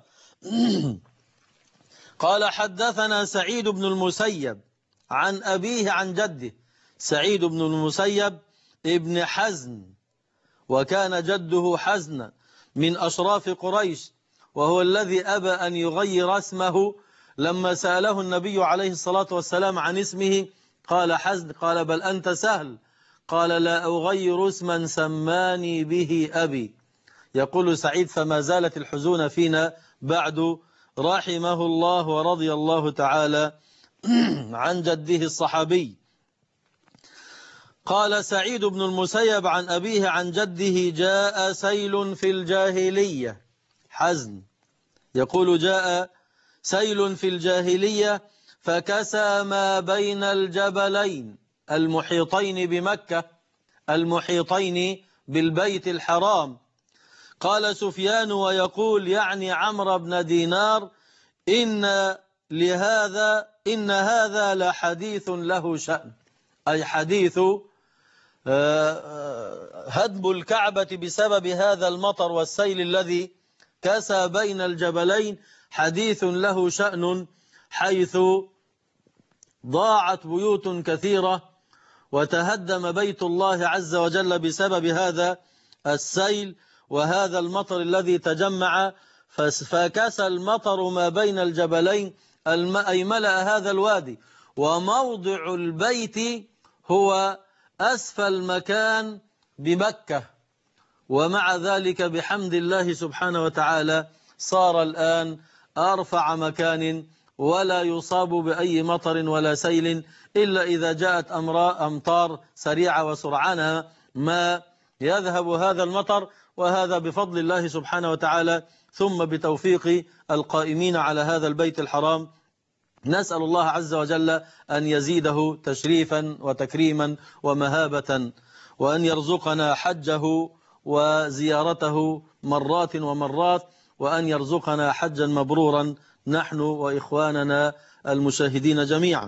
قال: حدثنا سعيد بن المسيب عن أبيه عن جده. سعيد بن المسيب ابن حزن، وكان جده حزن من أشراف قريش، وهو الذي أبى أن يغير اسمه لما سأله النبي عليه الصلاة والسلام عن اسمه قال: حزن. قال: بل أنت سهل. قال: لا أغير اسما سماني به أبي. يقول سعيد: فما زالت الحزون فينا بعد، رحمه الله ورضي الله تعالى عن جده الصحابي. قال سعيد بن المسيب عن أبيه عن جده: جاء سيل في الجاهلية. حزن يقول: جاء سيل في الجاهلية فكسى ما بين الجبلين المحيطين بمكة المحيطين بالبيت الحرام. قال سفيان ويقول يعني عمرو بن دينار: إن هذا لحديث له شأن، أي حديث هدم الكعبة بسبب هذا المطر والسيل الذي كسى بين الجبلين حديث له شأن، حيث ضاعت بيوت كثيرة وتهدم بيت الله عز وجل بسبب هذا السيل وهذا المطر الذي تجمع، فكسى المطر ما بين الجبلين أي ملأ هذا الوادي. وموضع البيت هو أسفل مكان بمكة، ومع ذلك بحمد الله سبحانه وتعالى صار الآن أرفع مكان ولا يصاب بأي مطر ولا سيل إلا إذا جاءت أمطار سريعة وسرعانها ما يذهب هذا المطر، وهذا بفضل الله سبحانه وتعالى ثم بتوفيق القائمين على هذا البيت الحرام. نسأل الله عز وجل أن يزيده تشريفا وتكريما ومهابة، وأن يرزقنا حجه وزيارته مرات ومرات، وأن يرزقنا حجا مبرورا نحن وإخواننا المشاهدين جميعا.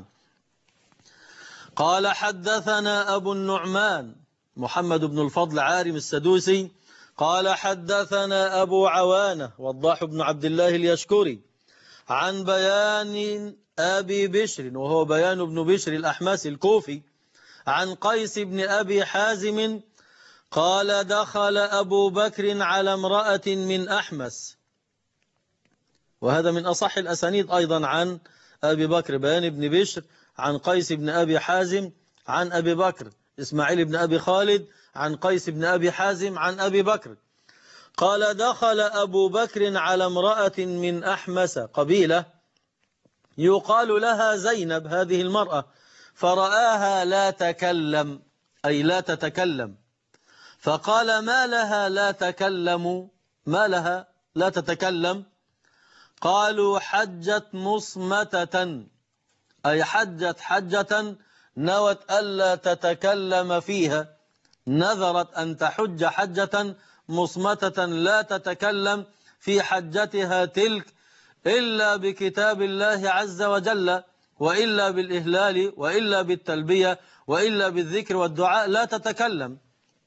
قال حدثنا أبو النعمان محمد بن الفضل عارم السدوسي قال حدثنا أبو عوانة وضاح بن عبد الله اليشكري عن بيان أبي بشر وهو بيان بن بشر الأحمسي الكوفي عن قيس بن أبي حازم قال دخل أبو بكر على امرأة من أحمس، وهذا من أصح الأسانيد أيضا عن أبي بكر، بيان بن بشر عن قيس بن أبي حازم عن أبي بكر، إسماعيل بن أبي خالد عن قيس بن أبي حازم عن أبي بكر قال دخل أبو بكر على امرأة من أحمس قبيلة يقال لها زينب هذه المرأة، فرآها لا تكلم أي لا تتكلم، فقال ما لها لا تكلم، ما لها لا تتكلم؟ قالوا حجت مصمتة أي حجت حجة نوت ألا تتكلم فيها، نذرت أن تحج حجة مصمتة لا تتكلم في حجتها تلك إلا بكتاب الله عز وجل، وإلا بالإهلال، وإلا بالتلبية، وإلا بالذكر والدعاء لا تتكلم.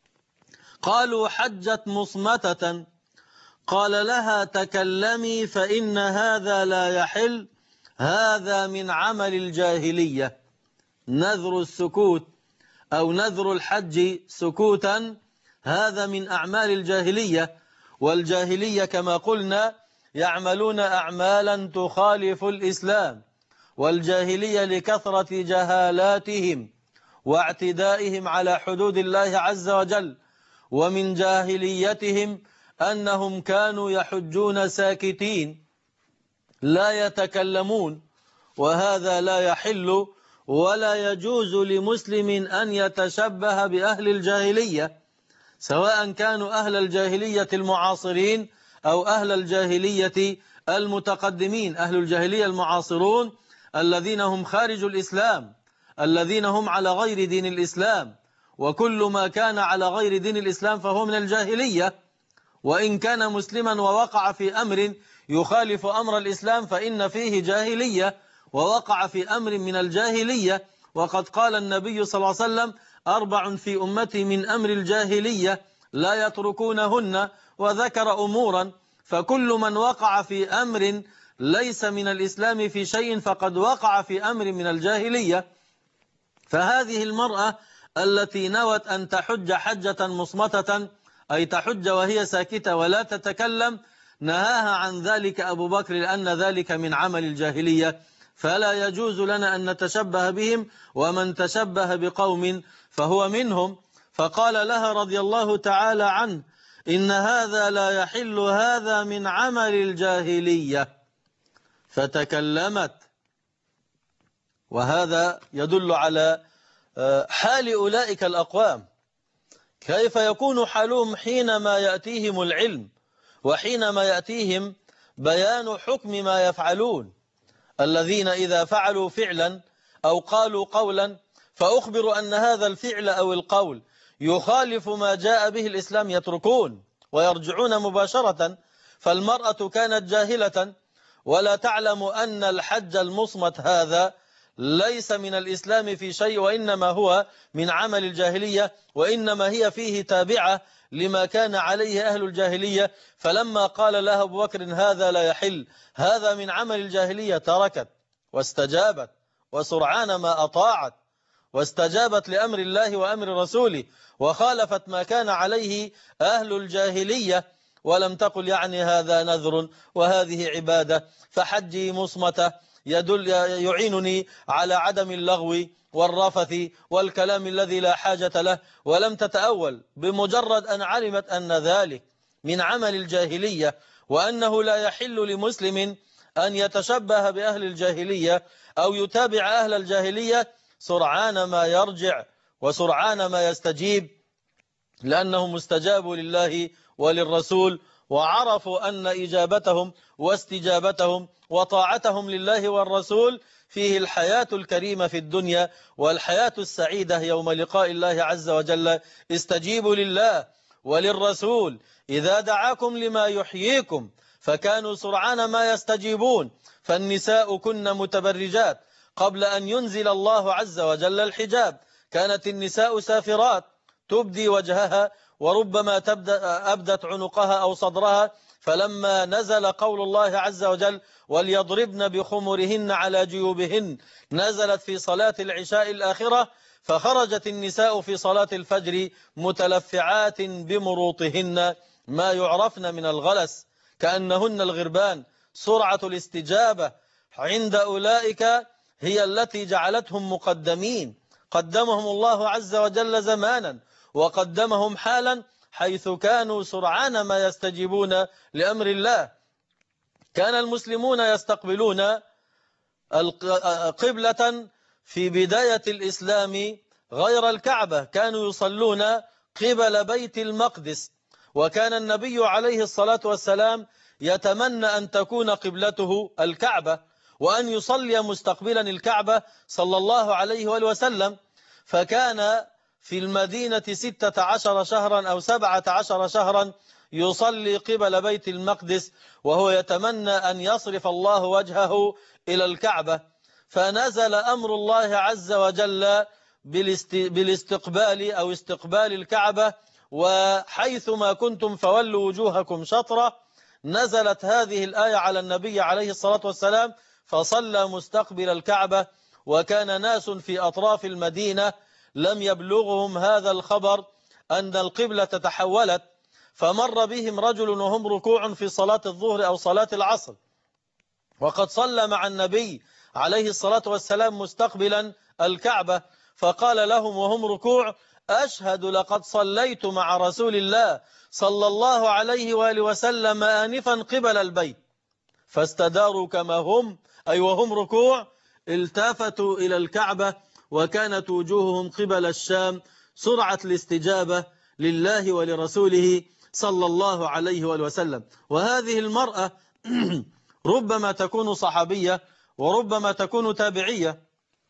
قالوا حجت مصمتة، قال لها تكلمي فإن هذا لا يحل، هذا من عمل الجاهلية. نذر السكوت أو نذر الحج سكوتا هذا من أعمال الجاهلية، والجاهلية كما قلنا يعملون أعمالا تخالف الإسلام، والجاهلية لكثرة جهالاتهم واعتدائهم على حدود الله عز وجل، ومن جاهليتهم أنهم كانوا يحجون ساكتين لا يتكلمون، وهذا لا يحل ولا يجوز لمسلم أن يتشبه بأهل الجاهلية، سواء كانوا أهل الجاهلية المعاصرين أو أهل الجاهلية المتقدمين. أهل الجاهلية المعاصرون الذين هم خارج الإسلام، الذين هم على غير دين الإسلام، وكل ما كان على غير دين الإسلام فهو من الجاهلية، وإن كان مسلما ووقع في أمر يخالف أمر الإسلام فإن فيه جاهلية، ووقع في أمر من الجاهلية. وقد قال النبي صلى الله عليه وسلم 4 في أمتي من أمر الجاهلية لا يتركونهن، وذكر أمورا، فكل من وقع في أمر ليس من الإسلام في شيء فقد وقع في أمر من الجاهلية. فهذه المرأة التي نوت أن تحج حجة مصمتة أي تحج وهي ساكتة ولا تتكلم، نهاها عن ذلك أبو بكر لأن ذلك من عمل الجاهلية، فلا يجوز لنا أن نتشبه بهم، ومن تشبه بقوم فهو منهم. فقال لها رضي الله تعالى عنه إن هذا لا يحل، هذا من عمل الجاهلية، فتكلمت. وهذا يدل على حال أولئك الأقوام، كيف يكون حالهم حينما يأتيهم العلم وحينما يأتيهم بيان حكم ما يفعلون. الذين إذا فعلوا فعلا أو قالوا قولا فأخبروا أن هذا الفعل أو القول يخالف ما جاء به الإسلام يتركون ويرجعون مباشرة. فالمرأة كانت جاهلة ولا تعلم أن الحج المصمت هذا ليس من الإسلام في شيء، وإنما هو من عمل الجاهلية، وإنما هي فيه تابعة لما كان عليه أهل الجاهلية. فلما قال لها أبو بكر هذا لا يحل، هذا من عمل الجاهلية، تركت واستجابت، وسرعان ما أطاعت واستجابت لأمر الله وأمر رسوله، وخالفت ما كان عليه أهل الجاهلية، ولم تقل يعني هذا نذر وهذه عبادة فحجي مصمتة يعينني على عدم اللغو والرفث والكلام الذي لا حاجة له، ولم تتأول بمجرد أن علمت أن ذلك من عمل الجاهلية، وأنه لا يحل لمسلم أن يتشبه بأهل الجاهلية أو يتابع أهل الجاهلية. سرعان ما يرجع وسرعان ما يستجيب، لأنهم استجابوا لله وللرسول، وعرفوا أن إجابتهم واستجابتهم وطاعتهم لله والرسول فيه الحياة الكريمة في الدنيا والحياة السعيدة يوم لقاء الله عز وجل. استجيبوا لله وللرسول إذا دعاكم لما يحييكم، فكانوا سرعان ما يستجيبون. فالنساء كن متبرجات قبل أن ينزل الله عز وجل الحجاب، كانت النساء سافرات تبدي وجهها، وربما أبدت عنقها أو صدرها. فلما نزل قول الله عز وجل وليضربن بخمرهن على جيوبهن، نزلت في صلاة العشاء الآخرة، فخرجت النساء في صلاة الفجر متلفعات بمروطهن ما يعرفن من الغلس، كأنهن الغربان. سرعة الاستجابة عند أولئك هي التي جعلتهم مقدمين، قدمهم الله عز وجل زمانا وقدمهم حالا، حيث كانوا سرعان ما يستجيبون لأمر الله. كان المسلمون يستقبلون قبلة في بداية الإسلام غير الكعبة، كانوا يصلون قبل بيت المقدس، وكان النبي عليه الصلاة والسلام يتمنى أن تكون قبلته الكعبة، وأن يصلي مستقبلا الكعبة صلى الله عليه وآله وسلم. فكان في المدينة 16 شهرا أو 17 شهرا يصلي قبل بيت المقدس، وهو يتمنى أن يصرف الله وجهه إلى الكعبة. فنزل أمر الله عز وجل بالاستقبال أو استقبال الكعبة، وحيثما كنتم فولوا وجوهكم شطرة. نزلت هذه الآية على النبي عليه الصلاة والسلام فصلى مستقبل الكعبة، وكان ناس في أطراف المدينة لم يبلغهم هذا الخبر أن القبلة تحولت، فمر بهم رجل وهم ركوع في صلاة الظهر أو صلاة العصر، وقد صلى مع النبي عليه الصلاة والسلام مستقبلا الكعبة، فقال لهم وهم ركوع: أشهد لقد صليت مع رسول الله صلى الله عليه وآله وسلم آنفا قبل البيت. فاستداروا كما هم، أي وهم ركوع، التفتوا إلى الكعبة، وكانت وجوههم قبل الشام. سرعة الاستجابة لله ولرسوله صلى الله عليه وآله وسلم. وهذه المرأة ربما تكون صحابية وربما تكون تابعية،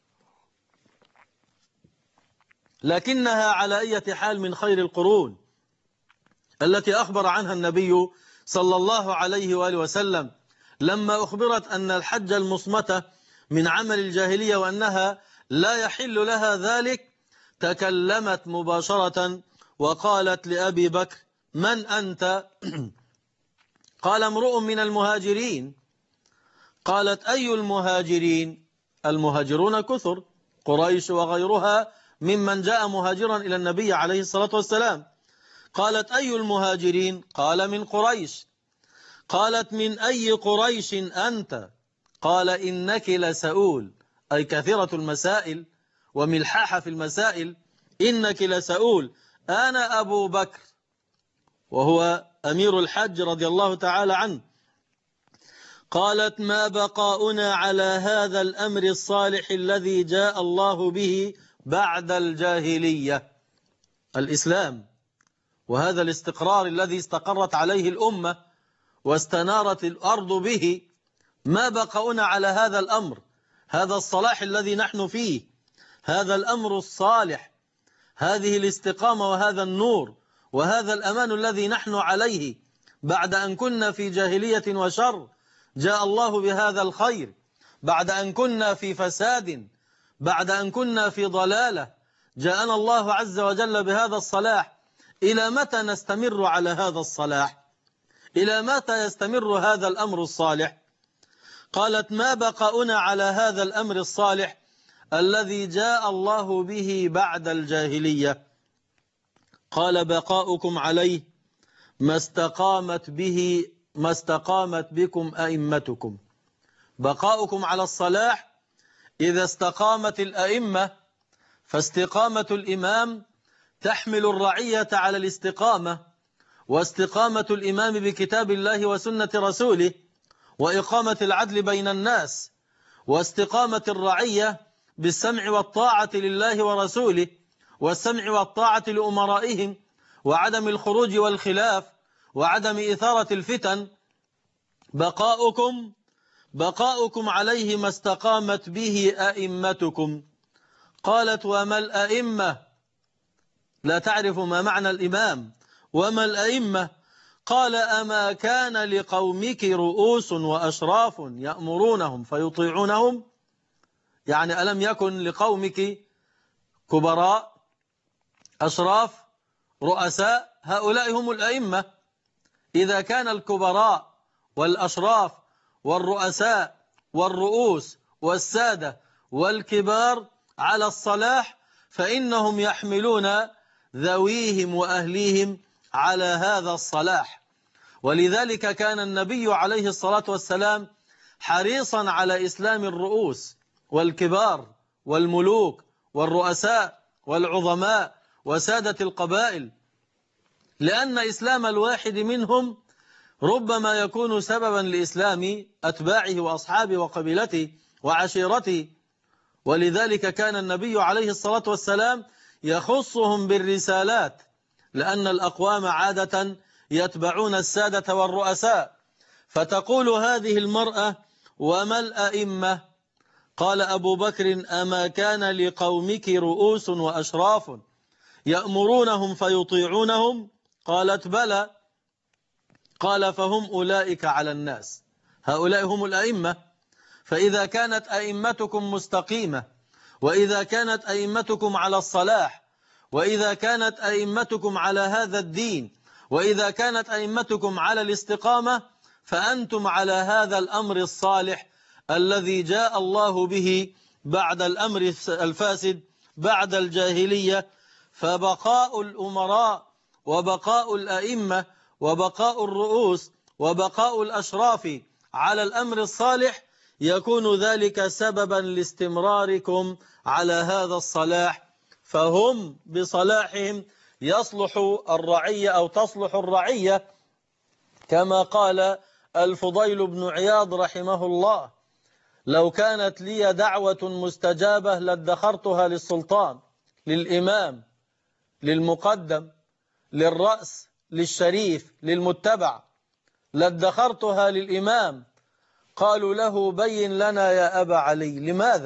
لكنها على أي حال من خير القرون التي أخبر عنها النبي صلى الله عليه وآله وسلم. لما أخبرت أن الحج المصمتة من عمل الجاهلية وأنها لا يحل لها ذلك، تكلمت مباشرة وقالت لأبي بكر: من أنت؟ قال: امرؤ من المهاجرين. قالت: أي المهاجرين؟ المهاجرون كثر، قريش وغيرها ممن جاء مهاجرا إلى النبي عليه الصلاة والسلام. قالت: أي المهاجرين؟ قال: من قريش. قالت: من أي قريش أنت؟ قال: إنك لسؤول، أي كثيرة المسائل وملحاحة في المسائل. إنك لسؤول. أنا أبو بكر، وهو أمير الحج رضي الله تعالى عنه. قالت: ما بقاؤنا على هذا الأمر الصالح الذي جاء الله به بعد الجاهلية، الإسلام، وهذا الاستقرار الذي استقرت عليه الأمة واستنارت الأرض به. ما بقاؤنا على هذا الأمر، هذا الصلاح الذي نحن فيه، هذا الأمر الصالح، هذه الاستقامة وهذا النور وهذا الأمان الذي نحن عليه بعد أن كنا في جاهلية وشر. جاء الله بهذا الخير بعد أن كنا في فساد بعد أن كنا في ضلالة جاءنا الله عز وجل بهذا الصلاح، إلى متى نستمر على هذا الصلاح؟ إلى متى يستمر هذا الأمر الصالح؟ قالت: ما بقاؤنا على هذا الأمر الصالح الذي جاء الله به بعد الجاهلية. قال: بقاؤكم عليه ما استقامت بكم أئمتكم. بقاؤكم على الصلاح إذا استقامت الأئمة، فاستقامة الإمام تحمل الرعية على الاستقامة، واستقامة الإمام بكتاب الله وسنة رسوله، وإقامة العدل بين الناس، واستقامة الرعية بالسمع والطاعة لله ورسوله، والسمع والطاعة لأمرائهم، وعدم الخروج والخلاف، وعدم إثارة الفتن. بقاؤكم عليه ما استقامت به أئمتكم. قالت: وما الأئمة؟ لا تعرف ما معنى الإمام. وما الأئمة؟ قال: أما كان لقومك رؤوس وأشراف يأمرونهم فيطيعونهم؟ يعني ألم يكن لقومك كبراء، أشراف، رؤساء؟ هؤلاء هم الأئمة. إذا كان الكبراء والأشراف والرؤساء والرؤوس والسادة والكبار على الصلاح، فإنهم يحملون ذويهم وأهليهم على هذا الصلاح. ولذلك كان النبي عليه الصلاة والسلام حريصا على إسلام الرؤوس والكبار والملوك والرؤساء والعظماء وسادة القبائل، لأن إسلام الواحد منهم ربما يكون سببا لإسلام أتباعه وأصحابه وقبيلته وعشيرته. ولذلك كان النبي عليه الصلاة والسلام يخصهم بالرسالات، لأن الأقوام عادة يتبعون السادة والرؤساء. فتقول هذه المرأة: وما الأئمة؟ قال أبو بكر: أما كان لقومك رؤوس وأشراف يأمرونهم فيطيعونهم؟ قالت: بلى. قال: فهم أولئك على الناس. هؤلاء هم الأئمة. فإذا كانت أئمتكم مستقيمة، وإذا كانت أئمتكم على الصلاح، وإذا كانت أئمتكم على هذا الدين، وإذا كانت أئمتكم على الاستقامة، فأنتم على هذا الأمر الصالح الذي جاء الله به بعد الأمر الفاسد بعد الجاهلية. فبقاء الأمراء وبقاء الأئمة وبقاء الرؤوس وبقاء الأشراف على الأمر الصالح يكون ذلك سببا لاستمراركم على هذا الصلاح، فهم بصلاحهم يصلح الرعية أو تصلح الرعية، كما قال الفضيل بن عياض رحمه الله: لو كانت لي دعوة مستجابة لادخرتها للسلطان، للإمام، للمقدم، للرأس، للشريف، للمتبع، لادخرتها للإمام. قالوا له: بين لنا يا أبا علي،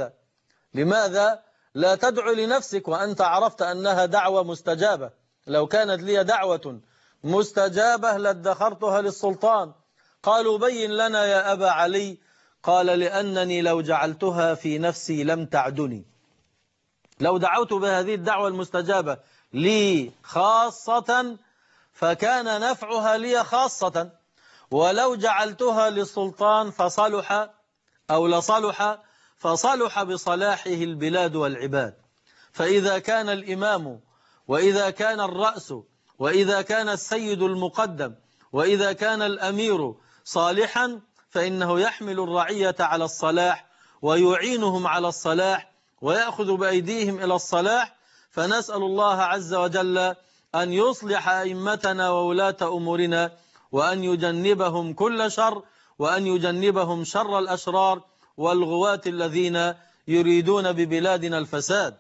لماذا لا تدعو لنفسك وأنت عرفت أنها دعوة مستجابة؟ لو كانت لي دعوة مستجابة لادخرتها للسلطان. قالوا: بين لنا يا أبا علي. قال: لأنني لو جعلتها في نفسي لم تعدني. لو دعوت بهذه الدعوة المستجابة لي خاصة فكان نفعها لي خاصة، ولو جعلتها للسلطان فصلح أو لصلح فصلح بصلاحه البلاد والعباد. فإذا كان الإمام وإذا كان الرأس وإذا كان السيد المقدم وإذا كان الأمير صالحا فإنه يحمل الرعية على الصلاح ويعينهم على الصلاح ويأخذ بأيديهم إلى الصلاح. فنسأل الله عز وجل أن يصلح أئمتنا وولاة أمورنا، وأن يجنبهم كل شر، وأن يجنبهم شر الأشرار والغواة الذين يريدون ببلادنا الفساد.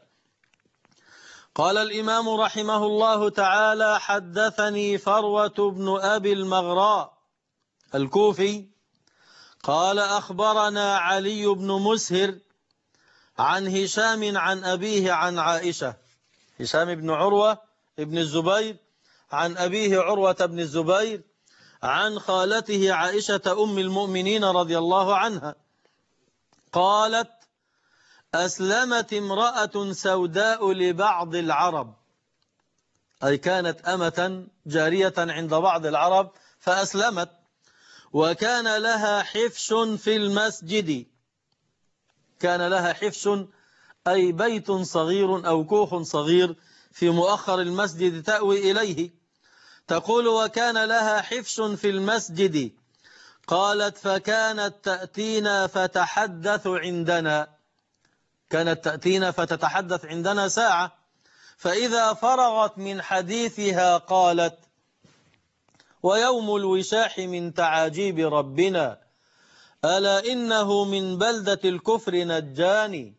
قال الإمام رحمه الله تعالى: حدثني فروة بن أبي المغراء الكوفي قال: أخبرنا علي بن مسهر عن هشام عن أبيه عن عائشة. هشام بن عروة ابن الزبير عن أبيه عروة بن الزبير عن خالته عائشة أم المؤمنين رضي الله عنها قالت: أسلمت امرأة سوداء لبعض العرب، أي كانت أمة جارية عند بعض العرب فأسلمت، وكان لها حفش في المسجد. كان لها حفش أي بيت صغير أو كوخ صغير في مؤخر المسجد تأوي إليه. تقول وكان لها حفش في المسجد. قالت فكانت تأتينا فتحدث عندنا، كانت تأتينا فتتحدث عندنا ساعة، فإذا فرغت من حديثها قالت ويوم الوشاح من تعاجيب ربنا ألا إنه من بلدة الكفر نجاني.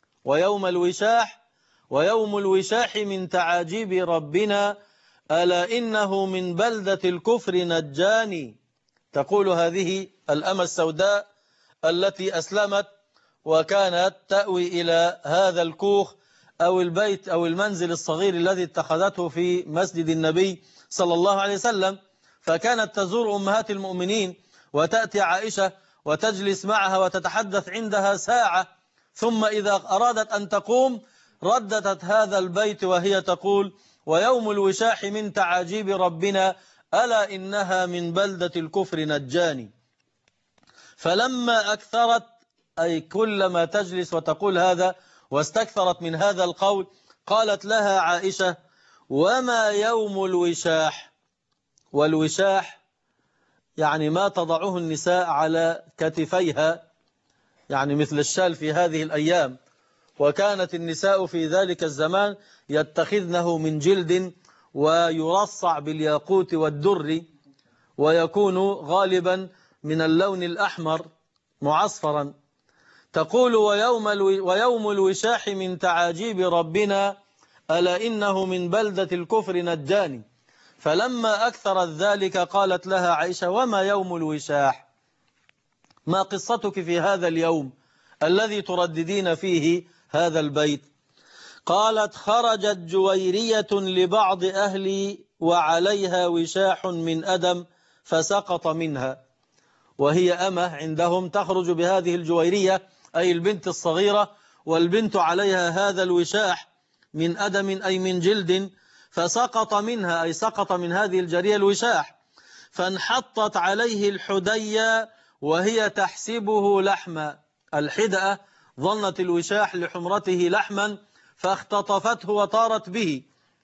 ويوم الوشاح من تعاجيب ربنا ألا إنه من بلدة الكفر نجاني. تقول هذه الأمة السوداء التي أسلمت وكانت تأوي إلى هذا الكوخ أو البيت أو المنزل الصغير الذي اتخذته في مسجد النبي صلى الله عليه وسلم، فكانت تزور أمهات المؤمنين وتأتي عائشة وتجلس معها وتتحدث عندها ساعة، ثم إذا أرادت أن تقوم رددت هذا البيت وهي تقول ويوم الوشاح من تعاجيب ربنا ألا إنها من بلدة الكفر نجاني. فلما أكثرت، أي كلما تجلس وتقول هذا واستكثرت من هذا القول، قالت لها عائشة وما يوم الوشاح؟ والوشاح يعني ما تضعه النساء على كتفيها، يعني مثل الشال في هذه الأيام، وكانت النساء في ذلك الزمان يتخذنه من جلد ويرصع بالياقوت والدر، ويكون غالبا من اللون الأحمر معصفرا. تقول ويوم الوشاح من تعاجيب ربنا ألا إنه من بلدة الكفر نجاني. فلما أكثرت ذلك قالت لها عائشة وما يوم الوشاح؟ ما قصتك في هذا اليوم الذي ترددين فيه هذا البيت؟ قالت خرجت جويرية لبعض أهلي وعليها وشاح من أدم فسقط منها. وهي أمة عندهم تخرج بهذه الجويرية أي البنت الصغيرة، والبنت عليها هذا الوشاح من أدم أي من جلد، فسقط منها أي سقط من هذه الجارية الوشاح، فانحطت عليه الحدية وهي تحسبه لحما. الحدأة ظنت الوشاح لحمرته لحما فاختطفته وطارت به،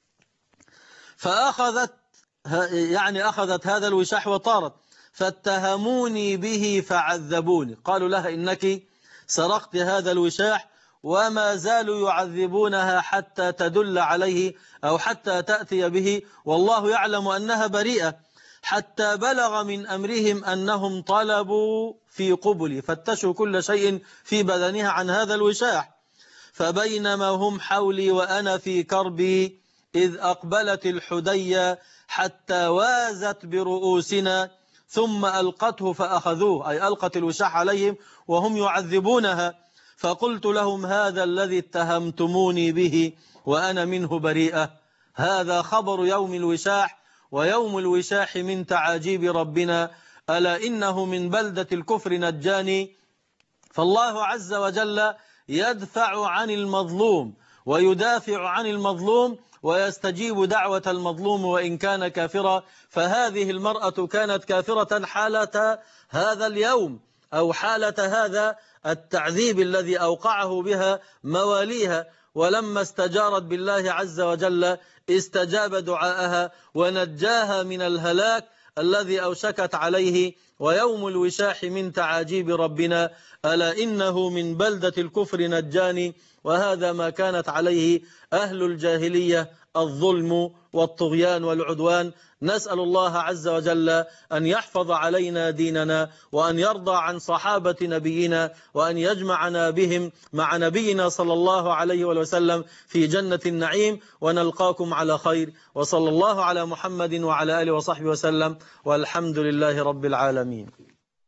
فأخذت أخذت هذا الوشاح وطارت، فاتهموني به فعذبوني. قالوا لها إنك سرقت هذا الوشاح، وما زالوا يعذبونها حتى تدل عليه أو حتى تأتي به، والله يعلم أنها بريئة. حتى بلغ من أمرهم أنهم طلبوا في قبلي، فتشوا كل شيء في بدنها عن هذا الوشاح. فبينما هم حولي وأنا في كربي إذ أقبلت الحدية حتى وازت برؤوسنا ثم ألقته فأخذوه، أي ألقت الوشاح عليهم وهم يعذبونها. فقلت لهم هذا الذي اتهمتموني به وأنا منه بريئة. هذا خبر يوم الوشاح، ويوم الوشاح من تعاجيب ربنا ألا إنه من بلدة الكفر نجاني. فالله عز وجل يدفع عن المظلوم ويدافع عن المظلوم ويستجيب دعوة المظلوم وإن كان كافرا. فهذه المرأة كانت كافرة حالة هذا اليوم أو حالة هذا التعذيب الذي أوقعه بها مواليها، ولما استجارت بالله عز وجل استجاب دعاءها ونجاها من الهلاك الذي أوشكت عليه. ويوم الوشاح من تعاجيب ربنا ألا إنه من بلدة الكفر نجاني. وهذا ما كانت عليه أهل الجاهلية، الظلم والطغيان والعدوان. نسأل الله عز وجل أن يحفظ علينا ديننا، وأن يرضى عن صحابة نبينا، وأن يجمعنا بهم مع نبينا صلى الله عليه وسلم في جنة النعيم، ونلقاكم على خير. وصلى الله على محمد وعلى آله وصحبه وسلم، والحمد لله رب العالمين.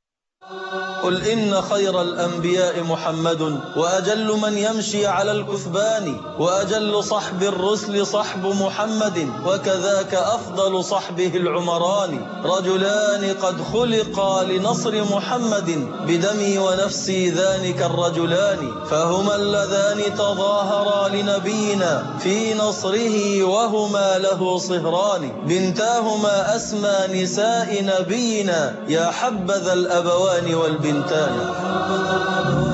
قل إن خير الأنبياء محمد وأجل من يمشي على الكثبان وأجل صحب الرسل صحب محمد وكذاك أفضل صحبه العمران رجلان قد خلقا لنصر محمد بدمي ونفسي ذلك الرجلان فهما اللذان تظاهرا لنبينا في نصره وهما له صهران بنتاهما أسمى نساء نبينا يا حبذا الأبوان والبنتان